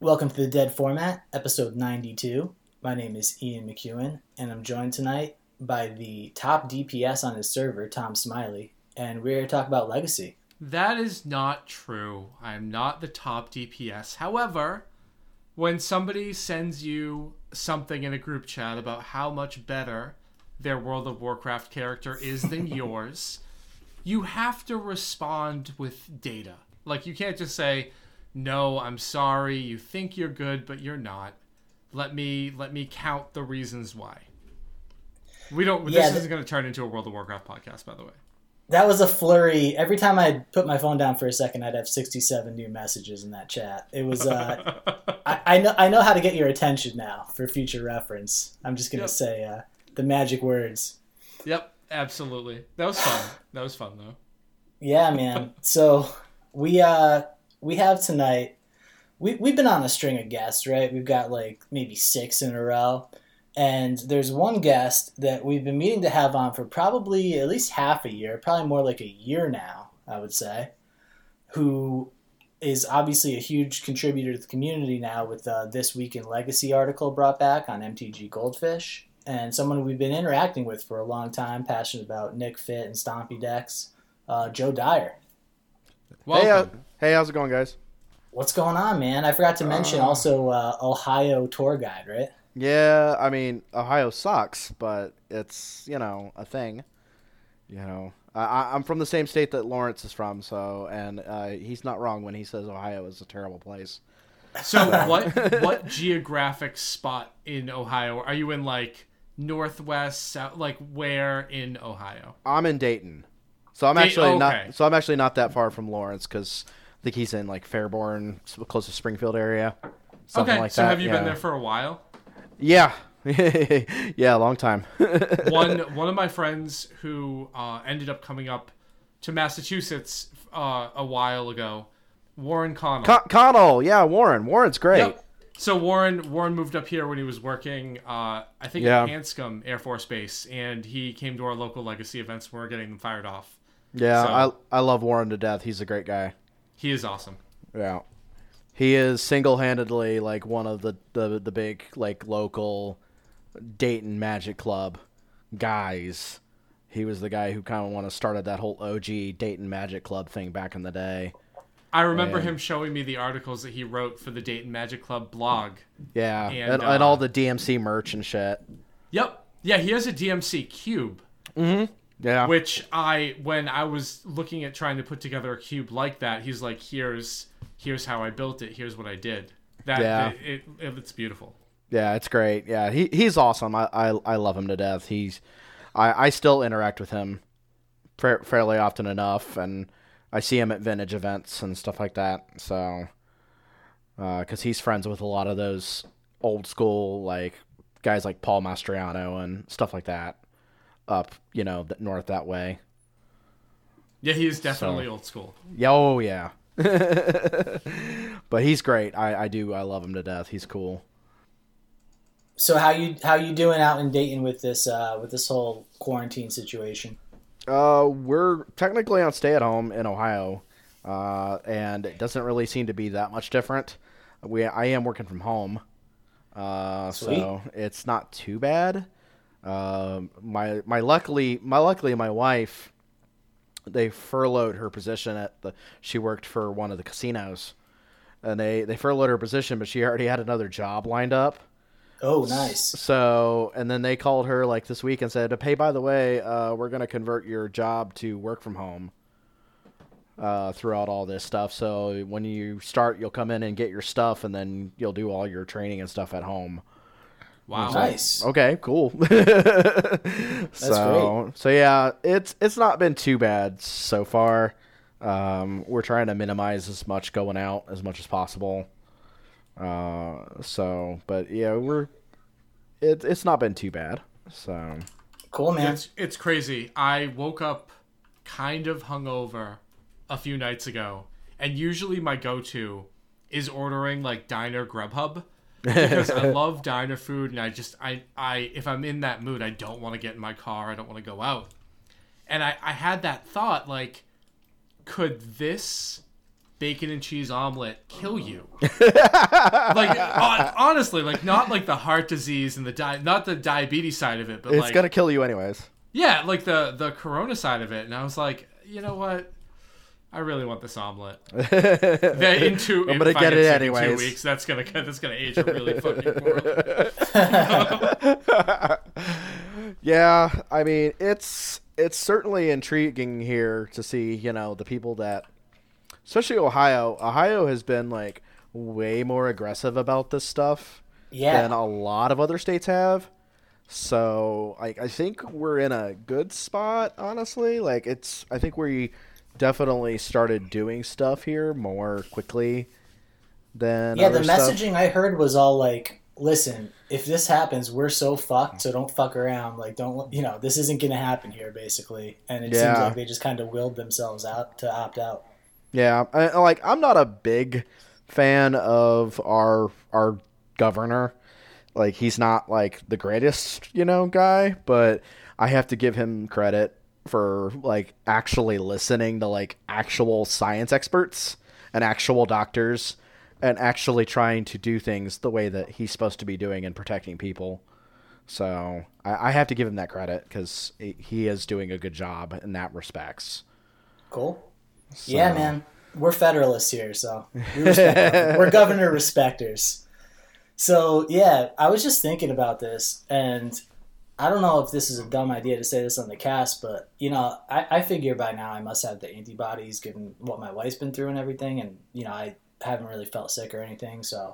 Welcome to the Dead Format, episode 92. My name is Ian McEwen, and I'm joined tonight by the top DPS on his server, Tom Smiley, and we're here to talk about Legacy. That is not true. I am not the top DPS. However, when somebody sends you something in a group chat about how much better their World of Warcraft character is than yours, you have to respond with data. Like, you can't just say, no, I'm sorry, you think you're good, but you're not. Let me count the reasons why. This isn't going to turn into a World of Warcraft podcast, by the way. That was a flurry. Every time I put my phone down for a second, I'd have 67 new messages in that chat. It was, I know how to get your attention now for future reference. I'm just going to say the magic words. Yep, absolutely. That was fun. That was fun, though. Yeah, man. So we have tonight, we've been on a string of guests, right? We've got like maybe 6 in a row. And there's one guest that we've been meaning to have on for probably at least half a year, probably more like a year now, I would say, who is obviously a huge contributor to the community now with This Week in Legacy article brought back on MTG Goldfish, and someone we've been interacting with for a long time, passionate about Nick Fit and Stompy decks, Joe Dyer. Welcome. Hey, how's it going, guys? What's going on, man? I forgot to mention also Ohio tour guide, right? Yeah, I mean, Ohio sucks, but it's, a thing. I'm from the same state that Lawrence is from, and he's not wrong when he says Ohio is a terrible place. So what geographic spot in Ohio? Are you in, like, northwest, south, like, where in Ohio? I'm in Dayton. So I'm actually not that far from Lawrence, because I think he's in, like, Fairborn, close to Springfield area. Okay, so have you been there for a while? Yeah. Yeah, a long time. One of my friends who ended up coming up to Massachusetts a while ago, Warren Connell. Connell, yeah, Warren. Warren's great. Yep. So Warren moved up here when he was working, I think, at Hanscom Air Force Base, and he came to our local Legacy events when we were getting them fired off. Yeah, so, I love Warren to death. He's a great guy. He is awesome. Yeah. He is single-handedly like one of the big like local Dayton Magic Club guys. He was the guy who kind of started that whole OG Dayton Magic Club thing back in the day. I remember him showing me the articles that he wrote for the Dayton Magic Club blog. Yeah, and all the DMC merch and shit. Yep. Yeah, he has a DMC cube. Mm-hmm. Yeah. Which when I was looking at trying to put together a cube like that, he's like, here's how I built it. Here's what I did. It's beautiful. Yeah, it's great. Yeah, he's awesome. I love him to death. I still interact with him fairly often enough, and I see him at vintage events and stuff like that. So, because he's friends with a lot of those old school like guys like Paul Mastriano and stuff like that. Up, north that way. Yeah, he is definitely old school. Yeah, oh yeah. But he's great. I love him to death. He's cool. So how you doing out in Dayton with this whole quarantine situation? We're technically on stay at home in Ohio, and it doesn't really seem to be that much different. I am working from home, so it's not too bad. Luckily my wife, they furloughed her position she worked for one of the casinos, and they furloughed her position, but she already had another job lined up. Oh, nice. So, and then they called her like this week and said, hey, by the way, we're going to convert your job to work from home throughout all this stuff. So when you start, you'll come in and get your stuff, and then you'll do all your training and stuff at home. Wow. Nice. Okay, cool. That's great. So yeah, it's not been too bad so far. We're trying to minimize as much going out as much as possible. But yeah, it's not been too bad. So cool, man. It's crazy. I woke up kind of hungover a few nights ago, and usually my go-to is ordering like Diner Grubhub. Because I love diner food, and I if I'm in that mood, I don't want to get in my car. I don't want to go out. And I had that thought, like, could this bacon and cheese omelet kill you. Like, honestly, like, not like the heart disease and not the diabetes side of it, but it's gonna kill you anyways. Yeah, like the corona side of it. And I was like, you know what? I really want this omelet. I'm gonna get it anyways. 2 weeks, that's gonna age really fucking poorly. Yeah, I mean, it's certainly intriguing here to see, the people that, especially Ohio. Ohio has been like way more aggressive about this stuff than a lot of other states have. So I think we're in a good spot, honestly. Like I think we definitely started doing stuff here more quickly than the other messaging stuff. I heard was all like, listen, if this happens, we're so fucked, so don't fuck around. Like, don't, this isn't going to happen here, basically. And it seems like they just kind of willed themselves out to opt out. Yeah, I'm not a big fan of our governor. Like, he's not like the greatest, guy, but I have to give him credit for like actually listening to like actual science experts and actual doctors and actually trying to do things the way that he's supposed to be doing and protecting people. So I have to give him that credit because he is doing a good job in that respects. Cool. So. Yeah, man. We're Federalists here, so we respect we're governor respecters. So, yeah, I was just thinking about this, and I don't know if this is a dumb idea to say this on the cast, but, I figure by now I must have the antibodies given what my wife's been through and everything, and, I haven't really felt sick or anything, so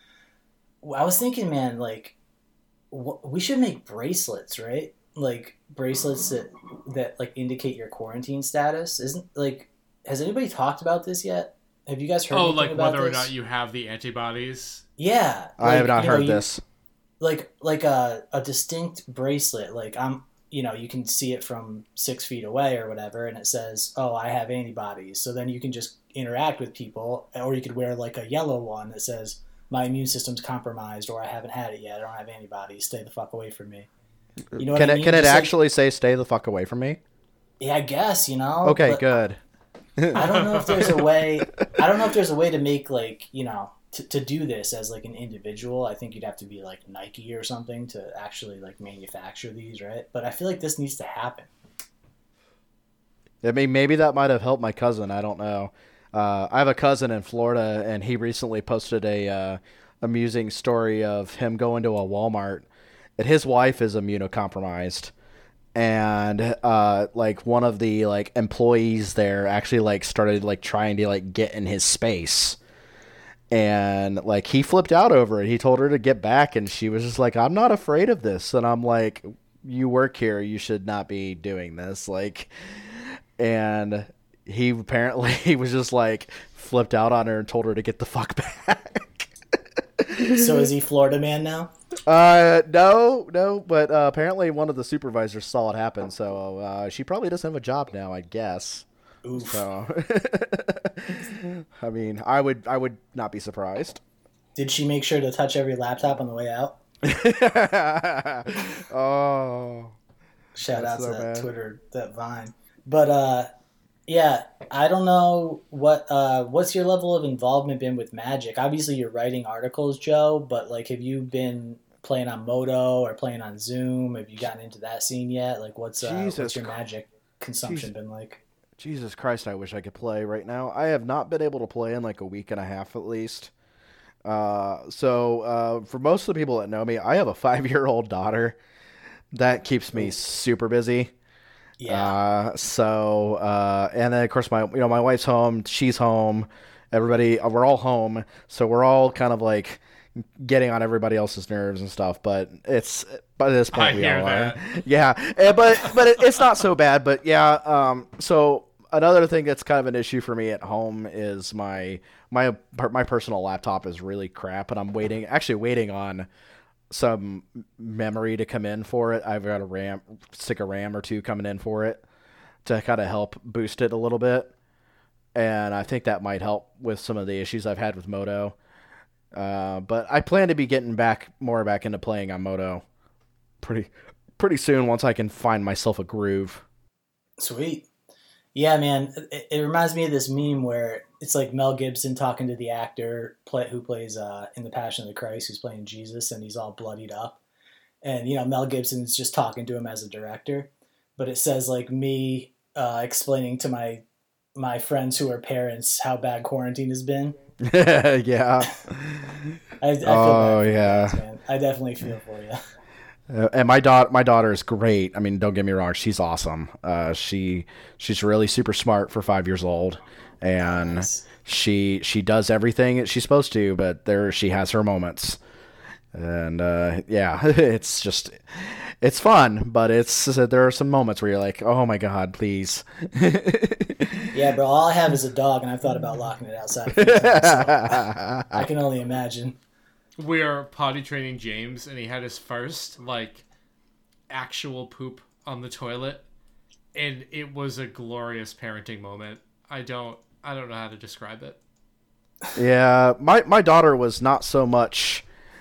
I was thinking, man, like, we should make bracelets, right? Like, bracelets that like, indicate your quarantine status. Has anybody talked about this yet? Have you guys heard anything about this? Oh, like whether or not you have the antibodies? Yeah. I have not heard this. Like a distinct bracelet, like you can see it from 6 feet away or whatever, and it says, oh, I have antibodies. So then you can just interact with people, or you could wear like a yellow one that says, my immune system's compromised, or I haven't had it yet, I don't have antibodies, stay the fuck away from me. You know what I mean? Can it actually say stay the fuck away from me? Yeah, I guess, Okay, good. I don't know if there's a way to make like, to do this as like an individual. I think you'd have to be like Nike or something to actually like manufacture these, right? But I feel like this needs to happen. I mean, maybe that might have helped my cousin. I don't know. I have a cousin in Florida, and he recently posted a amusing story of him going to a Walmart, and his wife is immunocompromised. And like one of the like employees there actually like started like trying to like get in his space, and like he flipped out over it. He told her to get back, and she was just like, "I'm not afraid of this." And I'm like, "You work here. You should not be doing this." Like, and he apparently was just like flipped out on her and told her to get the fuck back. So is he Florida man now? No, but apparently one of the supervisors saw it happen, so she probably doesn't have a job now, I guess. Oof. So, I mean, I would not be surprised. Did she make sure to touch every laptop on the way out? Oh. Shout out to that Twitter, that Vine. But, yeah, I don't know what's your level of involvement been with Magic? Obviously, you're writing articles, Joe, but, like, have you been playing on Moto or playing on Zoom? Have you gotten into that scene yet? Like, what's your Magic consumption been like? Jesus Christ, I wish I could play right now. I have not been able to play in like a week and a half at least. So for most of the people that know me, I have a 5-year-old daughter that keeps me super busy. Yeah. And then of course my wife's home, she's home, everybody, we're all home. So we're all kind of like getting on everybody else's nerves and stuff, but it's by this point we all are. Yeah, but it's not so bad. But yeah, so another thing that's kind of an issue for me at home is my personal laptop is really crap, and I'm waiting on some memory to come in for it. I've got a stick of RAM or two coming in for it to kind of help boost it a little bit, and I think that might help with some of the issues I've had with Moto. But I plan to be getting back into playing on Moto pretty soon once I can find myself a groove. Sweet. Yeah, man. It reminds me of this meme where it's like Mel Gibson talking to the actor who plays in The Passion of the Christ, who's playing Jesus, and he's all bloodied up. And, Mel Gibson's just talking to him as a director. But it says, like, me explaining to my friends who are parents how bad quarantine has been. Yeah. I feel Oh, bad for yeah. you guys, man. I definitely feel for you. And my daughter is great. I mean, don't get me wrong, she's awesome. She's really super smart for 5 years old, and Nice. she does everything that she's supposed to. But she has her moments, and yeah, it's fun. But there are some moments where you're like, oh my god, please. Yeah, bro. All I have is a dog, and I've thought about locking it outside a few times, so I can only imagine. We're potty training James, and he had his first actual poop on the toilet, and it was a glorious parenting moment. I don't know how to describe it. Yeah, my daughter was not so much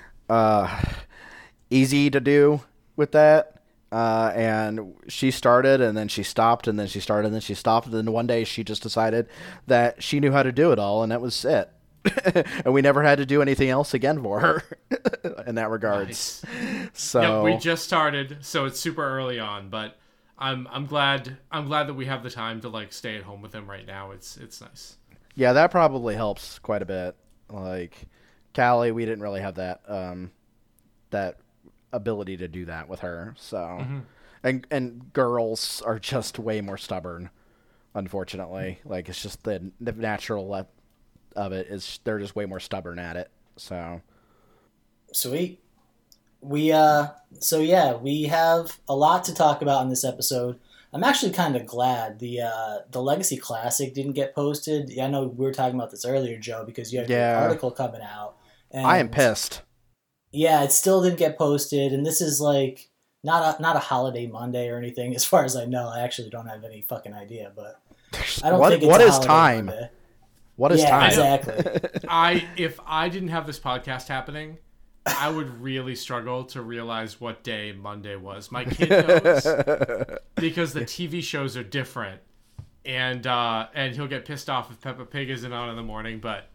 easy to do with that. And she started, and then she stopped, and then she started, and then she stopped. And then one day she just decided that she knew how to do it all, and that was it. And we never had to do anything else again for her in that regards. Nice. So Yep, we just started, so it's super early on, but I'm glad that we have the time to stay at home with him right now. It's nice. yeah, that probably helps quite a bit. Like Callie, we didn't really have that that ability to do that with her. So and girls are just way more stubborn, unfortunately. Like it's just the natural of it is they're just way more stubborn at it. So Sweet. We we have a lot to talk about in this episode. I'm actually kind of glad the Legacy Classic didn't get posted. Yeah, I know we were talking about this earlier, Joe, because you had your article coming out. And I am pissed. Yeah, it still didn't get posted, and this is not a holiday Monday or anything, as far as I know. I actually don't have any fucking idea, but I don't think it's what a is holiday time? Monday. What is Yeah, time? exactly. If I didn't have this podcast happening, I would really struggle to realize what day Monday was. My kid knows because the TV shows are different, and he'll get pissed off if Peppa Pig isn't on in the morning, but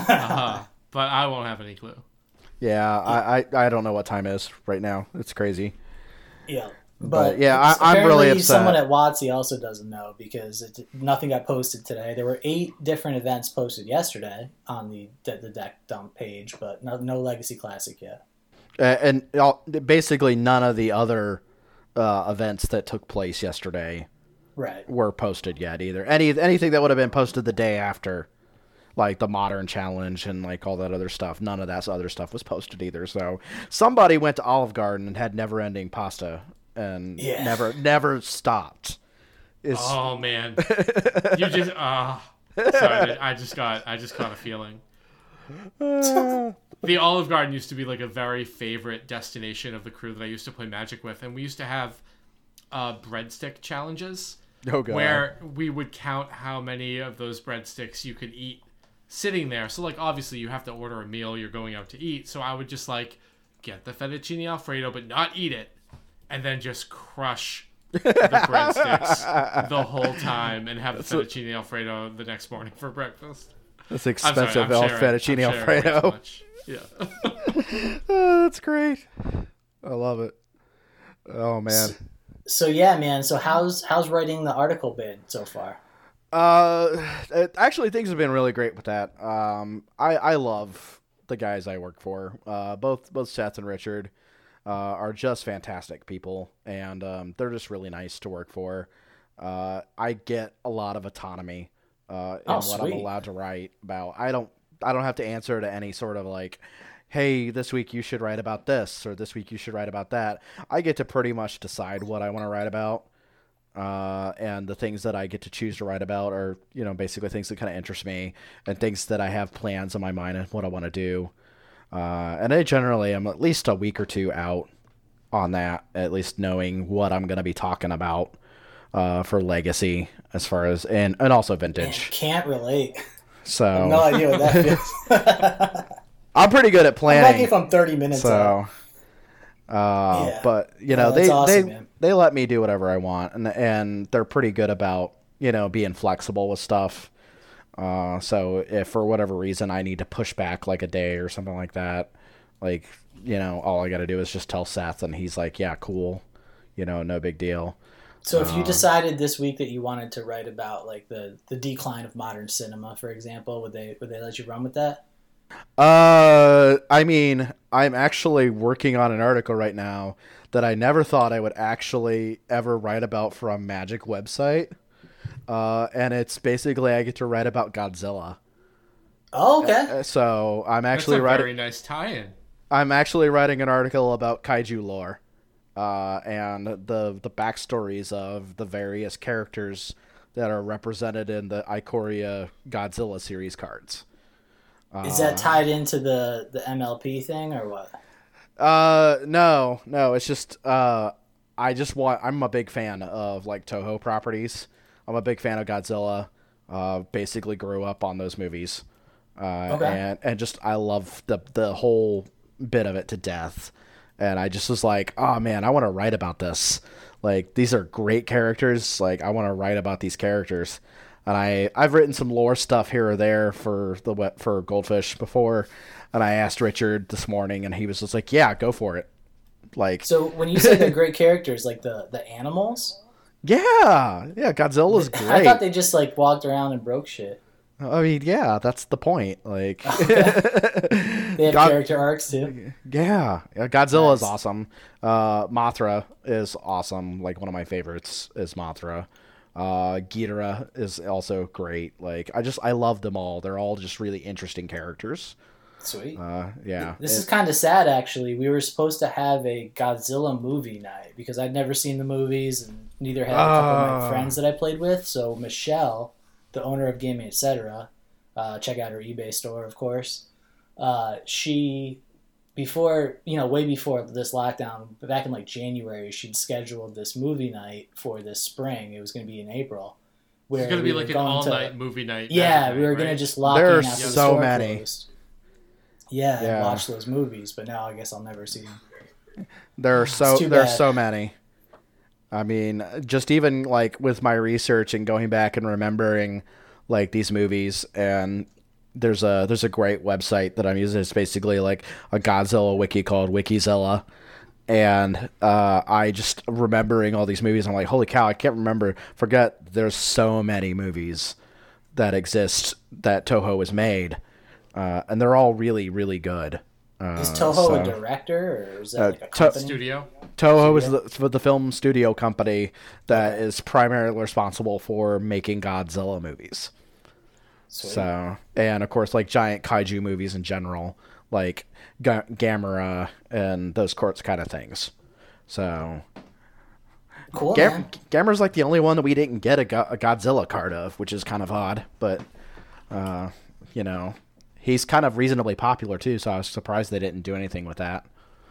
I won't have any clue. Yeah, I don't know what time is right now. It's crazy. Yeah. But yeah, I'm really upset. Someone at WotC also doesn't know because nothing got posted today. There were 8 different events posted yesterday on the deck dump page, but no Legacy Classic yet. And basically none of the other events that took place yesterday were posted yet either. Anything that would have been posted the day after, like the Modern Challenge and all that other stuff, none of that other stuff was posted either. So somebody went to Olive Garden and had never-ending pasta and never stopped. Oh man, you just sorry, I just got a feeling. The Olive Garden used to be a very favorite destination of the crew that I used to play Magic with, and we used to have breadstick challenges where we would count how many of those breadsticks you could eat sitting there. So obviously you have to order a meal, you're going out to eat, so I would just get the fettuccine alfredo but not eat it, and then just crush the breadsticks the whole time and have the fettuccine alfredo the next morning for breakfast. That's expensive fettuccine alfredo. Yeah. Oh, that's great. I love it. Oh man. So yeah, man. So how's writing the article been so far? Actually, things have been really great with that. I love the guys I work for. Both Seth and Richard are just fantastic people, and they're just really nice to work for. I get a lot of autonomy in what I'm allowed to write about. I don't have to answer to any sort of hey, this week you should write about this, or this week you should write about that. I get to pretty much decide what I want to write about. And the things that I get to choose to write about are, basically things that kind of interest me and things that I have plans in my mind and what I want to do. And I generally am at least a week or two out on that, at least knowing what I'm going to be talking about for Legacy as far as, and also Vintage. Man, can't relate. So I have no idea what that feels. I'm pretty good at planning. I'm lucky if I'm 30 minutes out. But that's awesome, man. they let me do whatever I want, and they're pretty good about being flexible with stuff. So if for whatever reason I need to push back like a day or something like that, like, all I got to do is just tell Seth and he's like, yeah, cool. No big deal. So if you decided this week that you wanted to write about like the decline of modern cinema, for example, would they let you run with that? I mean, I'm actually working on an article right now that I never thought I would actually ever write about for a Magic website. And it's basically I get to write about Godzilla. Oh, okay. So I'm actually That's a very nice tie-in. I'm actually writing an article about kaiju lore, and the backstories of the various characters that are represented in the Ikoria Godzilla series cards. Is that tied into the MLP thing or what? No, it's just I'm a big fan of like Toho properties. I'm a big fan of Godzilla. Basically grew up on those movies. Okay. And just I love the whole bit of it to death. And I just was like, oh man, I want to write about this. Like, these are great characters. Like, I want to write about these characters. And I've written some lore stuff here or there for Goldfish before. And I asked Richard this morning, and he was just like, yeah, go for it. Like, so when you say they're great characters, like the animals? Yeah, Godzilla's great. I thought they just like walked around and broke shit. I mean, yeah, that's the point. Like, they have character arcs too. Yeah, Godzilla is awesome. Mothra is awesome. Like, one of my favorites is Mothra. Ghidorah is also great. Like, I love them all. They're all just really interesting characters. Sweet. Yeah. This is kind of sad, actually. We were supposed to have a Godzilla movie night because I'd never seen the movies, and neither had a couple of my friends that I played with. So Michelle, the owner of Gaming Etc., check out her eBay store, of course. She, way before this lockdown, back in like January, she'd scheduled this movie night for this spring. It was going to be in April. It's going to be like an all-night movie night. Yeah, we were going to just lock in after the store closed. Yeah, and watch those movies, but now I guess I'll never see them. There's so many. I mean, just even like with my research and going back and remembering like these movies, and there's a great website that I'm using. It's basically like a Godzilla wiki called Wikizilla. And I just remembering all these movies, I'm like, holy cow, I can't forget there's so many movies that exist that Toho has made. And they're all really, really good. Is Toho a director, or is that like a company? Studio? Toho is the film studio company that is primarily responsible for making Godzilla movies. Sweet. So, and of course, like giant kaiju movies in general, like Gamera and those kind of things. So, cool. Gamera's like the only one that we didn't get a Godzilla card of, which is kind of odd, but he's kind of reasonably popular too, so I was surprised they didn't do anything with that.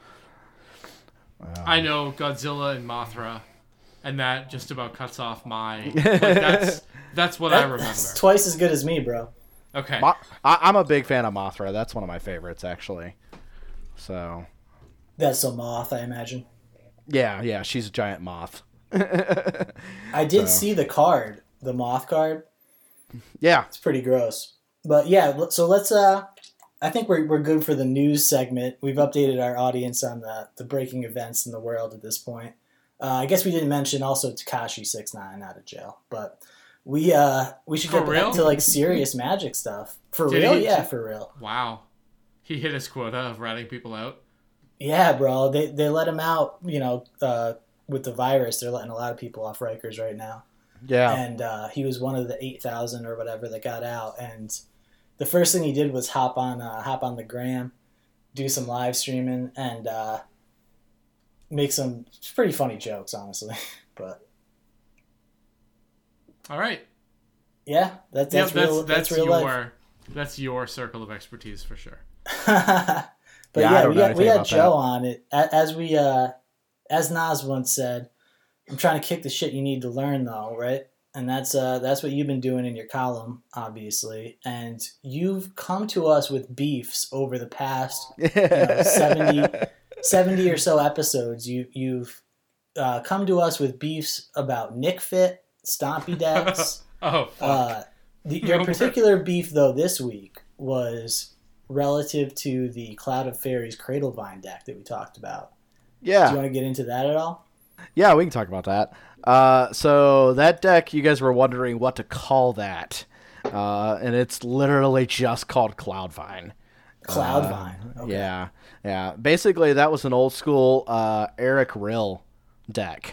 I know Godzilla and Mothra, and that just about cuts off my. That's what I remember. That's twice as good as me, bro. Okay. I'm a big fan of Mothra. That's one of my favorites, actually. So. That's a moth, I imagine. Yeah, she's a giant moth. I did see the card, the moth card. Yeah, it's pretty gross. But yeah, so let's. I think we're good for the news segment. We've updated our audience on the breaking events in the world at this point. I guess we didn't mention also Tekashi 6ix9ine out of jail, but we should get back to like serious Magic stuff. For real? Yeah, for real. Wow, he hit his quota of ratting people out. Yeah, bro. They let him out. With the virus, they're letting a lot of people off Rikers right now. Yeah, and he was one of the 8,000 or whatever that got out, and the first thing he did was hop on the gram, do some live streaming, and make some pretty funny jokes, honestly. But all right, yeah, that's real. That's real life. That's your circle of expertise for sure. But we had Joe on it, as Nas once said. I'm trying to kick the shit you need to learn, though, right? And that's what you've been doing in your column, obviously. And you've come to us with beefs over the past 70 or so episodes. You've come to us with beefs about Nick Fit, Stompy decks. Oh, fuck. Your particular beef, though, this week was relative to the Cloud of Fairies Cradlevine deck that we talked about. Yeah. Do you want to get into that at all? Yeah, we can talk about that. So that deck, you guys were wondering what to call that. And it's literally just called Cloudvine. Cloudvine. Okay. Yeah. Basically, that was an old school Eric Rill deck.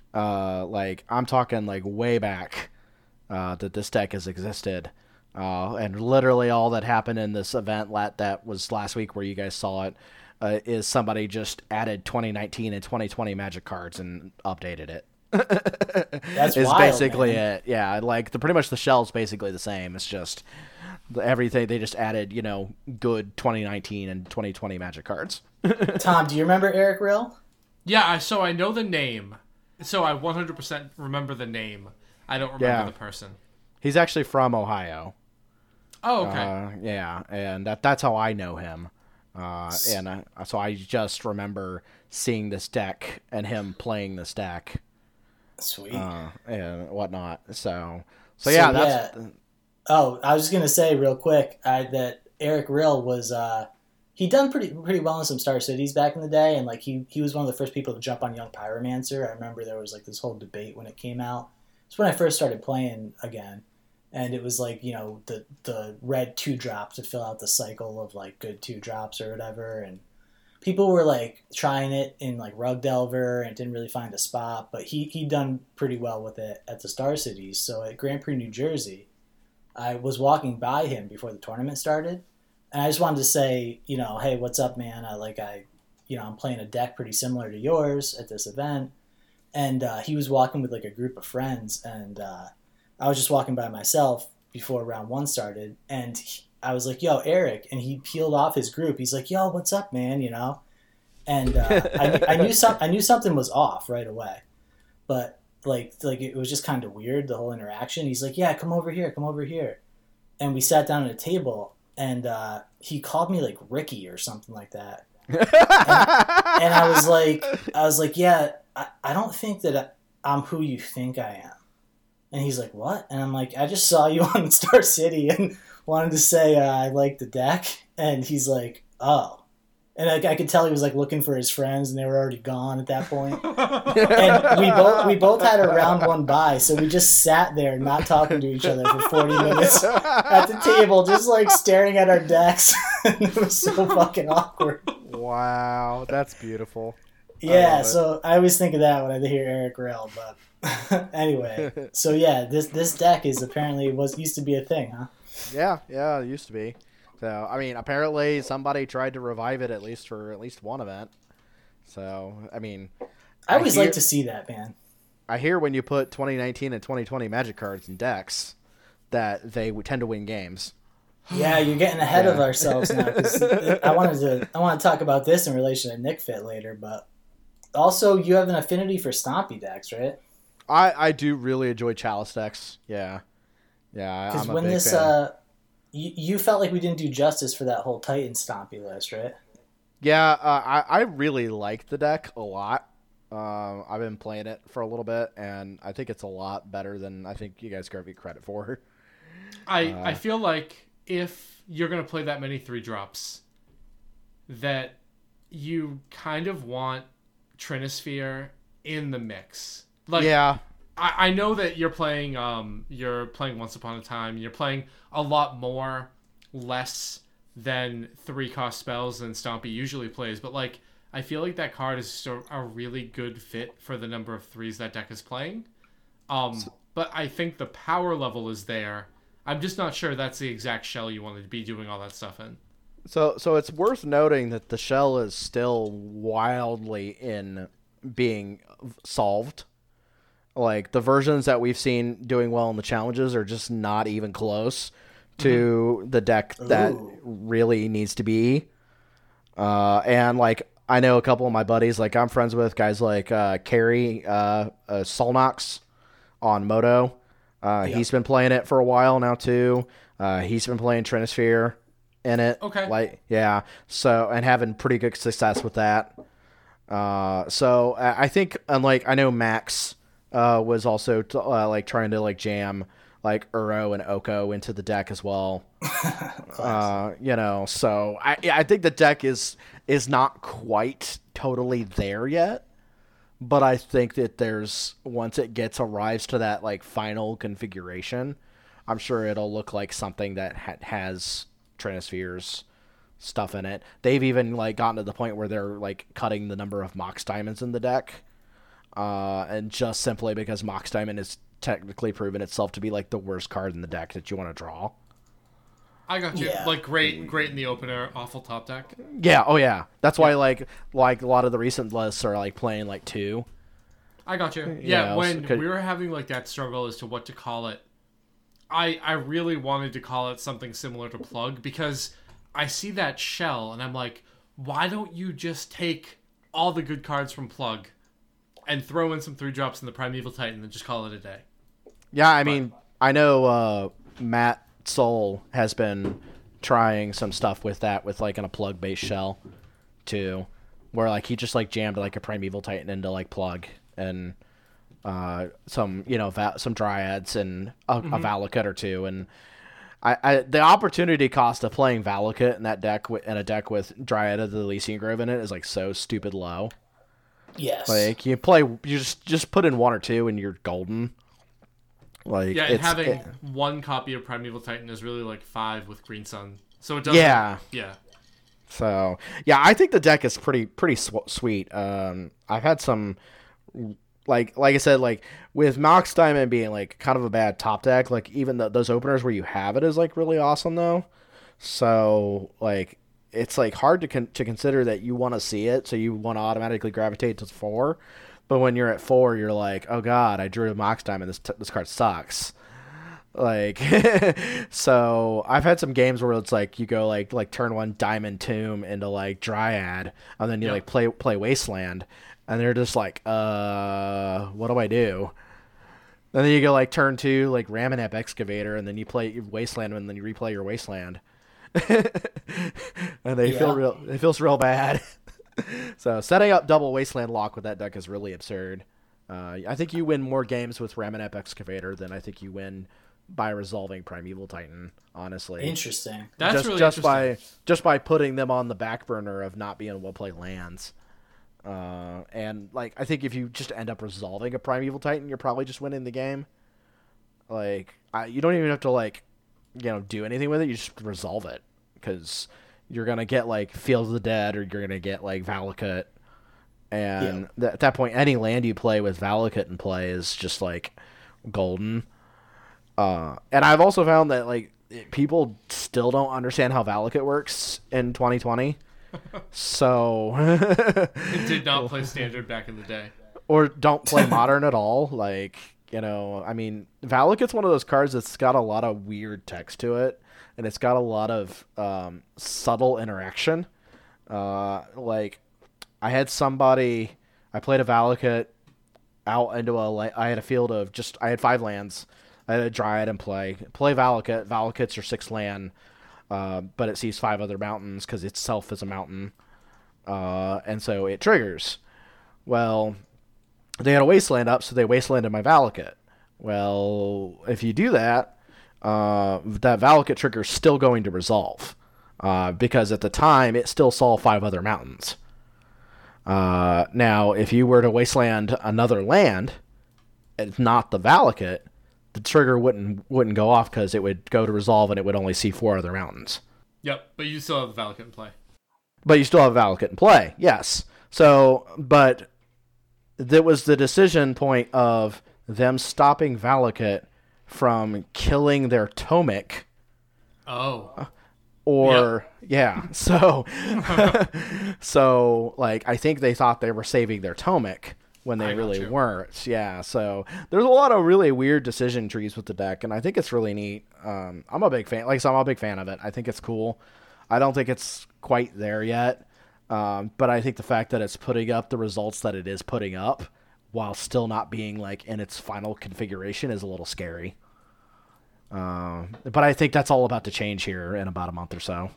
I'm talking like way back that this deck has existed. And literally all that happened in this event that was last week where you guys saw it is somebody just added 2019 and 2020 Magic cards and updated it. That's is wild, basically man. it. Yeah, pretty much the shell's basically the same. It's just everything they just added, good 2019 and 2020 Magic cards. Tom, do you remember Eric Rill? Yeah, so I know the name. So I 100% remember the name. I don't remember the person. He's actually from Ohio. Oh, okay. Yeah, and that's how I know him. So I just remember seeing this deck and him playing this deck. Sweet. And whatnot. So yeah, that's... Yeah. Oh, I was just gonna say real quick that Eric Rill was he done pretty well in some Star Cities back in the day, and he was one of the first people to jump on Young Pyromancer. I remember there was this whole debate when it came out. It's when I first started playing again, and it was the red 2-drop to fill out the cycle of good 2-drops or whatever, and people were trying it in Rug Delver and didn't really find a spot, but he done pretty well with it at the Star Cities. So at Grand Prix New Jersey, I was walking by him before the tournament started, and I just wanted to say, hey, what's up, man? I'm playing a deck pretty similar to yours at this event, and he was walking with a group of friends, and I was just walking by myself before round 1 started, and I was like, yo, Eric, and he peeled off his group. He's like, yo, what's up, man? And I knew something was off right away, but it was just kind of weird, the whole interaction. He's like, yeah, come over here. And we sat down at a table, and he called me Ricky or something like that. and I was like, yeah, I don't think that I'm who you think I am. And he's like, what? And I'm like, I just saw you on Star City and wanted to say I like the deck. And he's like, oh. And I could tell he was looking for his friends, and they were already gone at that point. And we both had a round 1 bye, so we just sat there not talking to each other for 40 minutes at the table, just staring at our decks. And it was so fucking awkward. Wow, that's beautiful. Yeah, so I always think of that when I hear Eric Rill, but anyway. So yeah, this deck is apparently used to be a thing, huh? Yeah, it used to be. So, apparently somebody tried to revive it at least one event. So, I always like to see that, man. I hear when you put 2019 and 2020 Magic cards in decks that they tend to win games. Yeah, you're getting ahead of ourselves now. 'Cause I want to talk about this in relation to Nick Fit later, but also you have an affinity for Stompy decks, right? I do really enjoy Chalice decks. Yeah. Because I'm a when big this fan. You felt like we didn't do justice for that whole Titan Stompy list, right? Yeah, I really like the deck a lot. I've been playing it for a little bit, and I think it's a lot better than I think you guys give me credit for. I feel like if you're going to play that many 3-drops, that you kind of want Trinisphere in the mix. Yeah. I know that you're playing Once Upon a Time. You're playing a lot more less than 3-cost spells than Stompy usually plays, but I feel like that card is a really good fit for the number of 3s that deck is playing. But I think the power level is there. I'm just not sure that's the exact shell you want to be doing all that stuff in. So it's worth noting that the shell is still wildly in being solved. The versions that we've seen doing well in the challenges are just not even close to the deck that really needs to be. And I know a couple of my buddies, I'm friends with guys like Carrie Solnox on Moto. He's been playing it for a while now too. He's been playing Trinisphere in it. Okay. So, and having pretty good success with that. So I think, I know Max was also like trying to like jam like Uro and Oko into the deck as well. So I think the deck is not quite totally there yet, but I think that once it arrives to that like final configuration, I'm sure it'll look like something that has Trinispheres stuff in it. They've even like gotten to the point where they're like cutting the number of Mox Diamonds in the deck, and just simply because Mox Diamond has technically proven itself to be like the worst card in the deck that you want to draw. I got you. Yeah. Like great in the opener, awful top deck. Yeah, oh yeah. That's why like a lot of the recent lists are like playing like 2. I got you. Yeah, When we were having like that struggle as to what to call it, I really wanted to call it something similar to Plug, because I see that shell and I'm like, why don't you just take all the good cards from Plug and throw in some 3-drops in the Primeval Titan and just call it a day? Yeah, I mean, I know Matt Soul has been trying some stuff with that, with like in a Plug based shell too, where like he just like jammed like a Primeval Titan into like Plug and some some Dryads and a Valakut or two, and I the opportunity cost of playing Valakut in that deck in a deck with Dryad of the Elysian Grove in it is like so stupid low. Yes. Like you just put in 1 or 2 and you're golden. Like Yeah, and having one copy of Primeval Titan is really like 5 with Green Sun. So it doesn't. Yeah. Yeah. So yeah, I think the deck is pretty sweet. I've had some like I said, like with Mox Diamond being like kind of a bad top deck, like even those openers where you have it is like really awesome though. So like it's like hard to consider that you want to see it, so you want to automatically gravitate to 4. But when you're at 4, you're like, oh god, I drew a Mox Diamond. This card sucks. Like, so I've had some games where it's like you go like turn 1 Diamond Tomb into like Dryad, and then you like play Wasteland, and they're just like, what do I do? And then you go like turn 2 like Ramunap Excavator, and then you play Wasteland, and then you replay your Wasteland, and it feels real bad. So setting up double Wasteland lock with that deck is really absurd. I think you win more games with Ramunap Excavator than I think you win by resolving Primeval Titan, honestly. Interesting. That's really interesting. Just by putting them on the back burner of not being able to play lands. And like I think if you just end up resolving a Primeval Titan, you're probably just winning the game. Like you don't even have to like do anything with it. You just resolve it, because you're gonna get like Field of the Dead, or you're gonna get like Valakut, and at that point, any land you play with Valakut in play is just like golden. And I've also found that like people still don't understand how Valakut works in 2020. So It did not play Standard back in the day. Or don't play Modern at all. Like, I mean, Valakut's one of those cards that's got a lot of weird text to it, and it's got a lot of subtle interaction. Like, I played a Valakut out into I had a field of I had 5 lands. I had a Dryad in play. Play Valakut. Valakut's your 6th land, but it sees 5 other mountains because itself is a mountain. And so it triggers. Well, they had a Wasteland up, so they Wastelanded my Valakut. Well, if you do that, that Valakut trigger is still going to resolve, because at the time it still saw 5 other mountains. Now, if you were to Wasteland another land, it's not the Valakut, the trigger wouldn't go off because it would go to resolve and it would only see 4 other mountains. Yep, but you still have the Valakut in play. But you still have Valakut in play, yes. So, but that was the decision point of them stopping Valakut from killing their Tomic. Oh. So, so like I think they thought they were saving their Tomic when they really weren't. Yeah, so there's a lot of really weird decision trees with the deck, and I think it's really neat. I'm a big fan. I'm a big fan of it. I think it's cool. I don't think it's quite there yet, but I think the fact that it's putting up the results that it is putting up while still not being like in its final configuration is a little scary. But I think that's all about to change here in about a month or so.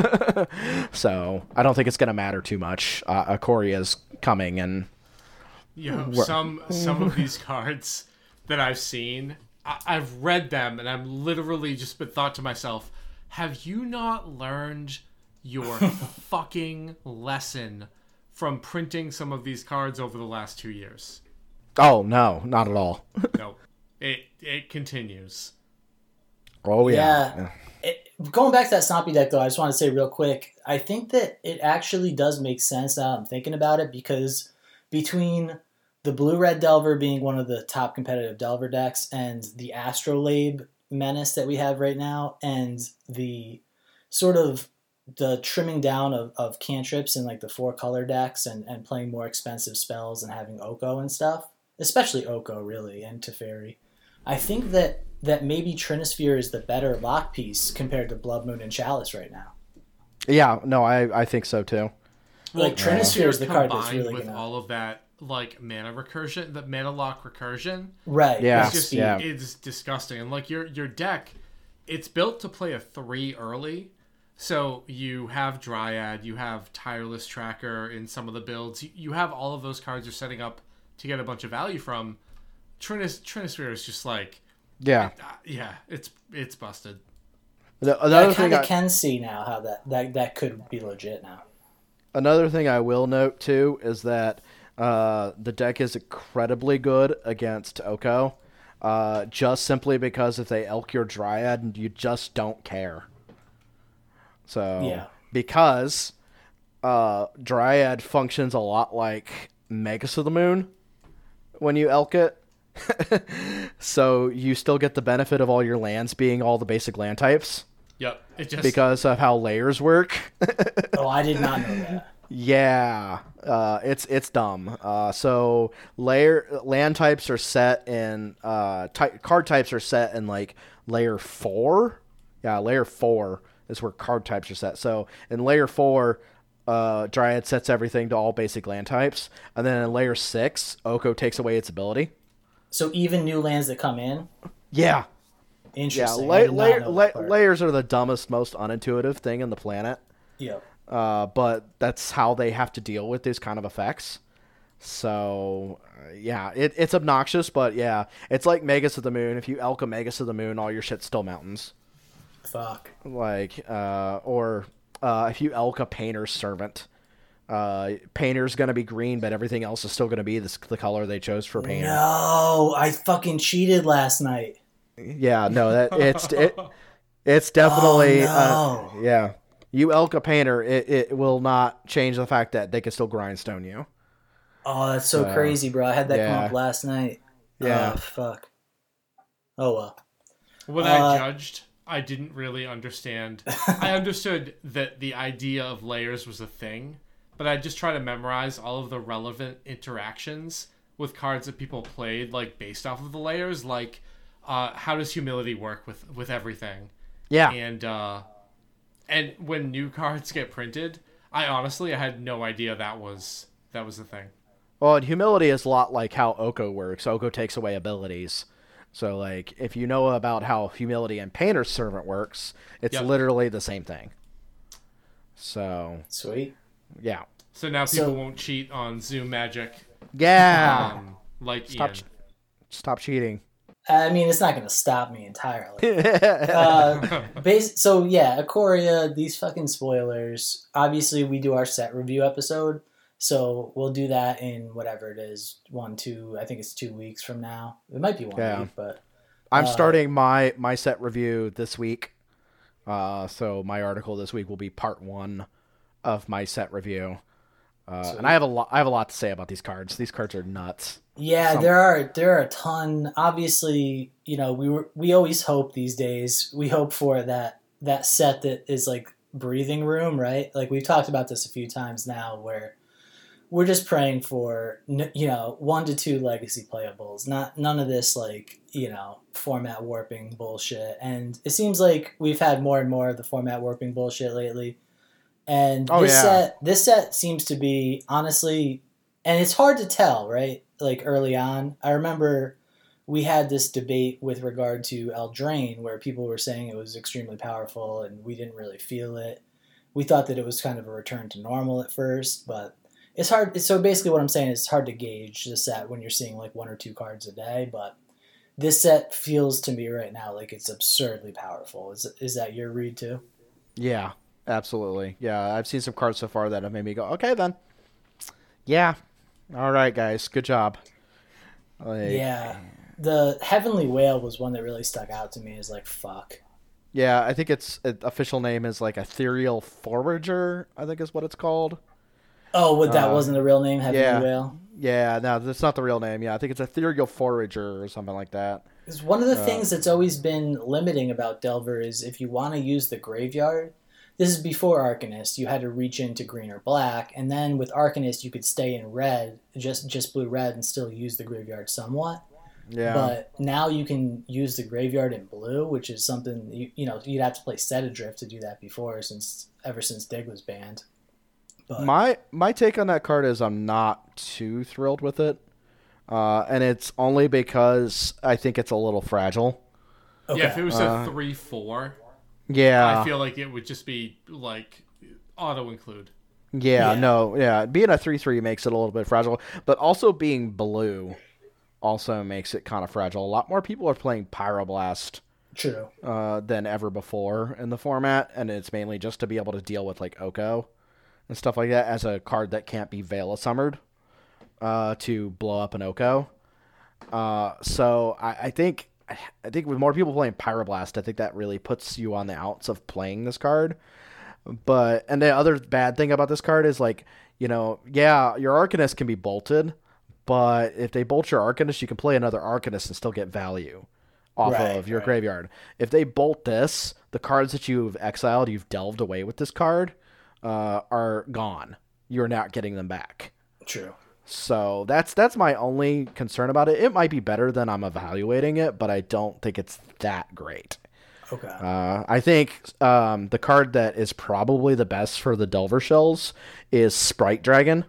So I don't think it's going to matter too much. Ikoria is coming, and Some of these cards that I've seen, I've read them, and I'm literally just been thought to myself, have you not learned your fucking lesson from printing some of these cards over the last 2 years? Oh no, not at all. No, it continues. Oh yeah. Going back to that Stompy deck, though, I just want to say real quick, I think that it actually does make sense now I'm thinking about it, because between the Blue-Red Delver being one of the top competitive Delver decks and the Astrolabe menace that we have right now, and the sort of the trimming down of cantrips in like the 4-color decks and playing more expensive spells and having Oko and stuff, especially Oko really, and Teferi, I think that maybe Trinisphere is the better lock piece compared to Blood Moon and Chalice right now. Yeah, no, I think so too. Like Trinisphere is the card that's really with gonna... all of that like mana recursion, the mana lock recursion. Right. Yeah. It's disgusting. And like your deck, it's built to play a 3 early. So you have Dryad, you have Tireless Tracker in some of the builds. You have all of those cards you're setting up to get a bunch of value from. Trinisphere is just like... Yeah. It's busted. I kind of can see now how that could be legit now. Another thing I will note, too, is that the deck is incredibly good against Oko, just simply because if they elk your Dryad, you just don't care. So, yeah. Because Dryad functions a lot like Magus of the Moon when you elk it. So you still get the benefit of all your lands being all the basic land types. Yep. Because of how layers work. Oh, I did not know that. Yeah, it's dumb. So land types are set in card types are set in like layer 4. Yeah, layer 4 is where card types are set. So in layer 4, Dryad sets everything to all basic land types, and then in layer 6, Oko takes away its ability. So even new lands that come in. Yeah. Interesting. Yeah, layers are the dumbest, most unintuitive thing in the planet. Yep. But that's how they have to deal with these kind of effects. So, yeah, it's obnoxious, but yeah, it's like Magus of the Moon. If you elk a Magus of the Moon, all your shit's still mountains. Fuck. Like, or if you elk a Painter's Servant, Painter's going to be green, but everything else is still going to be the color they chose for Painter. No, I fucking cheated last night. Yeah, no, it's definitely, oh, no. Yeah. You elk a Painter, it will not change the fact that they can still grindstone you. Oh, that's so crazy, bro. I had that come up last night. Yeah. Oh, fuck. Oh, well. When I judged, I didn't really understand. I understood that the idea of layers was a thing, but I just try to memorize all of the relevant interactions with cards that people played, like, based off of the layers. Like, how does Humility work with everything? Yeah. And when new cards get printed, I had no idea that was the thing. Well, and Humility is a lot like how Oko works. Oko takes away abilities. So, like, if you know about how Humility and Painter's Servant works, it's literally the same thing. So... Sweet. Yeah. So now people won't cheat on Zoom Magic. Yeah! Like Stop cheating. I mean, it's not going to stop me entirely. So, yeah, Ikoria, these fucking spoilers. Obviously, we do our set review episode, so we'll do that in whatever it is, I think it's 2 weeks from now. It might be 1 week, but... I'm starting my set review this week. So my article this week will be part 1 of my set review. And I have a lot to say about these cards. These cards are nuts. Yeah, there are a ton. Obviously, we always hope these days. We hope for that set that is like breathing room, right? Like we've talked about this a few times now, where we're just praying for 1 to 2 legacy playables. None of this like format warping bullshit. And it seems like we've had more and more of the format warping bullshit lately. And this set seems to be honestly, and it's hard to tell, right? Like early on, I remember we had this debate with regard to Eldraine where people were saying it was extremely powerful and we didn't really feel it. We thought that it was kind of a return to normal at first, but it's hard. So basically, what I'm saying is it's hard to gauge the set when you're seeing like 1 or 2 cards a day. But this set feels to me right now like it's absurdly powerful. Is that your read too? Yeah, absolutely. Yeah, I've seen some cards so far that have made me go, okay then. Yeah. All right, guys. Good job. Like, Yeah, the Heavenly Whale was one that really stuck out to me. As like fuck. yeah, I think its official name is like Ethereal Forager, I think is what it's called. Oh, what that wasn't the real name, Heavenly Yeah. Whale. Yeah, no, that's not the real name. Yeah, I think it's Ethereal Forager or something like that. Because one of the things that's always been limiting about Delver is if you want to use the graveyard. This is before Arcanist. You had to reach into green or black, and then with Arcanist, you could stay in red, just blue red, and still use the graveyard somewhat. Yeah. But now you can use the graveyard in blue, which is something you'd have to play Set Adrift to do that before, ever since Dig was banned. But My take on that card is I'm not too thrilled with it, and it's only because I think it's a little fragile. okay. Yeah, if it was a 3/4, Yeah. I feel like it would just be like auto include. Yeah, Yeah. no, yeah. Being a 3/3 makes it a little bit fragile, but also being blue also makes it kind of fragile. A lot more people are playing Pyroblast True. than ever before in the format, and it's mainly just to be able to deal with like Oko and stuff like that as a card that can't be Veil of Summered to blow up an Oko. So I think with more people playing Pyroblast, I think that really puts you on the outs of playing this card. And the other bad thing about this card is like, yeah, your Arcanist can be bolted, but if they bolt your Arcanist, you can play another Arcanist and still get value off of your graveyard. If they bolt this, the cards that you've exiled, you've delved away with this card, are gone. You're not getting them back. True. So that's my only concern about it. It might be better than I'm evaluating it, but I don't think it's that great. Okay. I think the card that is probably the best for the Delver shells is Sprite Dragon.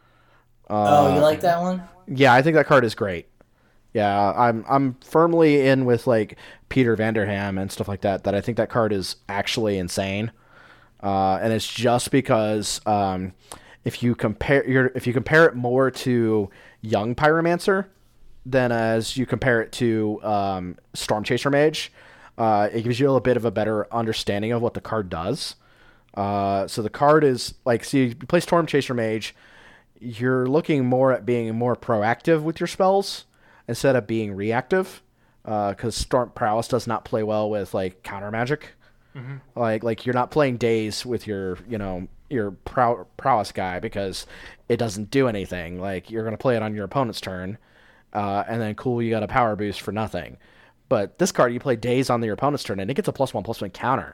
You like that one? Yeah, I think that card is great. Yeah, I'm firmly in with like Peter Vanderham and stuff like that. That I think that card is actually insane, and it's just because if you compare it more to Young Pyromancer than as you compare it to Storm Chaser Mage, it gives you a bit of a better understanding of what the card does. So the card is like, see, you play Storm Chaser Mage, you're looking more at being more proactive with your spells instead of being reactive, because Storm Prowess does not play well with like counter magic. Mm-hmm. Like you're not playing Daze with your prowess guy because it doesn't do anything. Like you're gonna play it on your opponent's turn, and then cool, you got a power boost for nothing. But this card, you play Daze on your opponent's turn, and it gets a +1/+1 counter,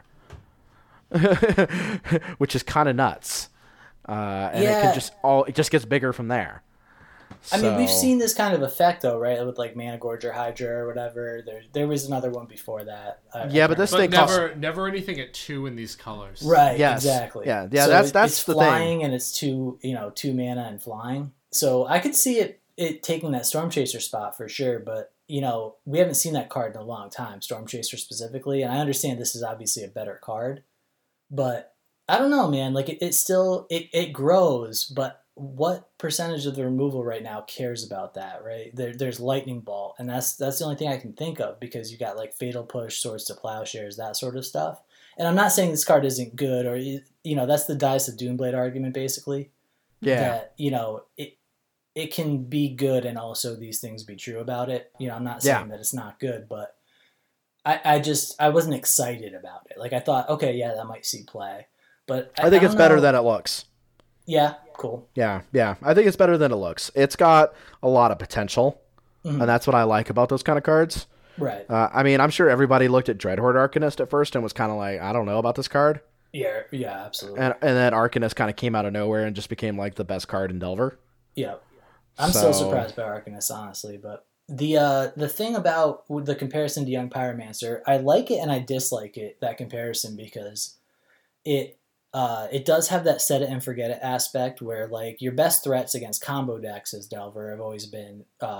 which is kind of nuts. And it just gets bigger from there. I mean, we've seen this kind of effect though, right? With like Mana Gorger Hydra or whatever. There was another one before that. But this thing never anything at 2 in these colors. Right. Yes. Exactly. Yeah. So that's it's the flying thing. and it's 2 mana and flying. So I could see it taking that Storm Chaser spot for sure, but we haven't seen that card in a long time, Storm Chaser specifically, and I understand this is obviously a better card, but I don't know, man. Like it still grows, but what percentage of the removal right now cares about that, right? There's Lightning Bolt, and that's the only thing I can think of because you got like Fatal Push, Swords to Plowshares, that sort of stuff. And I'm not saying this card isn't good, or that's the Dice of Doomblade argument, basically. Yeah. That it can be good and also these things be true about it. I'm not saying that it's not good, but I wasn't excited about it. Like I thought, okay, yeah, that might see play, but I think it's better than it looks. Yeah, cool. Yeah. I think it's better than it looks. It's got a lot of potential, and that's what I like about those kind of cards. Right. I mean, I'm sure everybody looked at Dreadhorde Arcanist at first and was kind of like, I don't know about this card. Yeah, absolutely. And then Arcanist kind of came out of nowhere and just became like the best card in Delver. Yeah. I'm still surprised by Arcanist, honestly, but the thing about the comparison to Young Pyromancer, I like it and I dislike it, that comparison, because it does have that set it and forget it aspect where like your best threats against combo decks as Delver have always been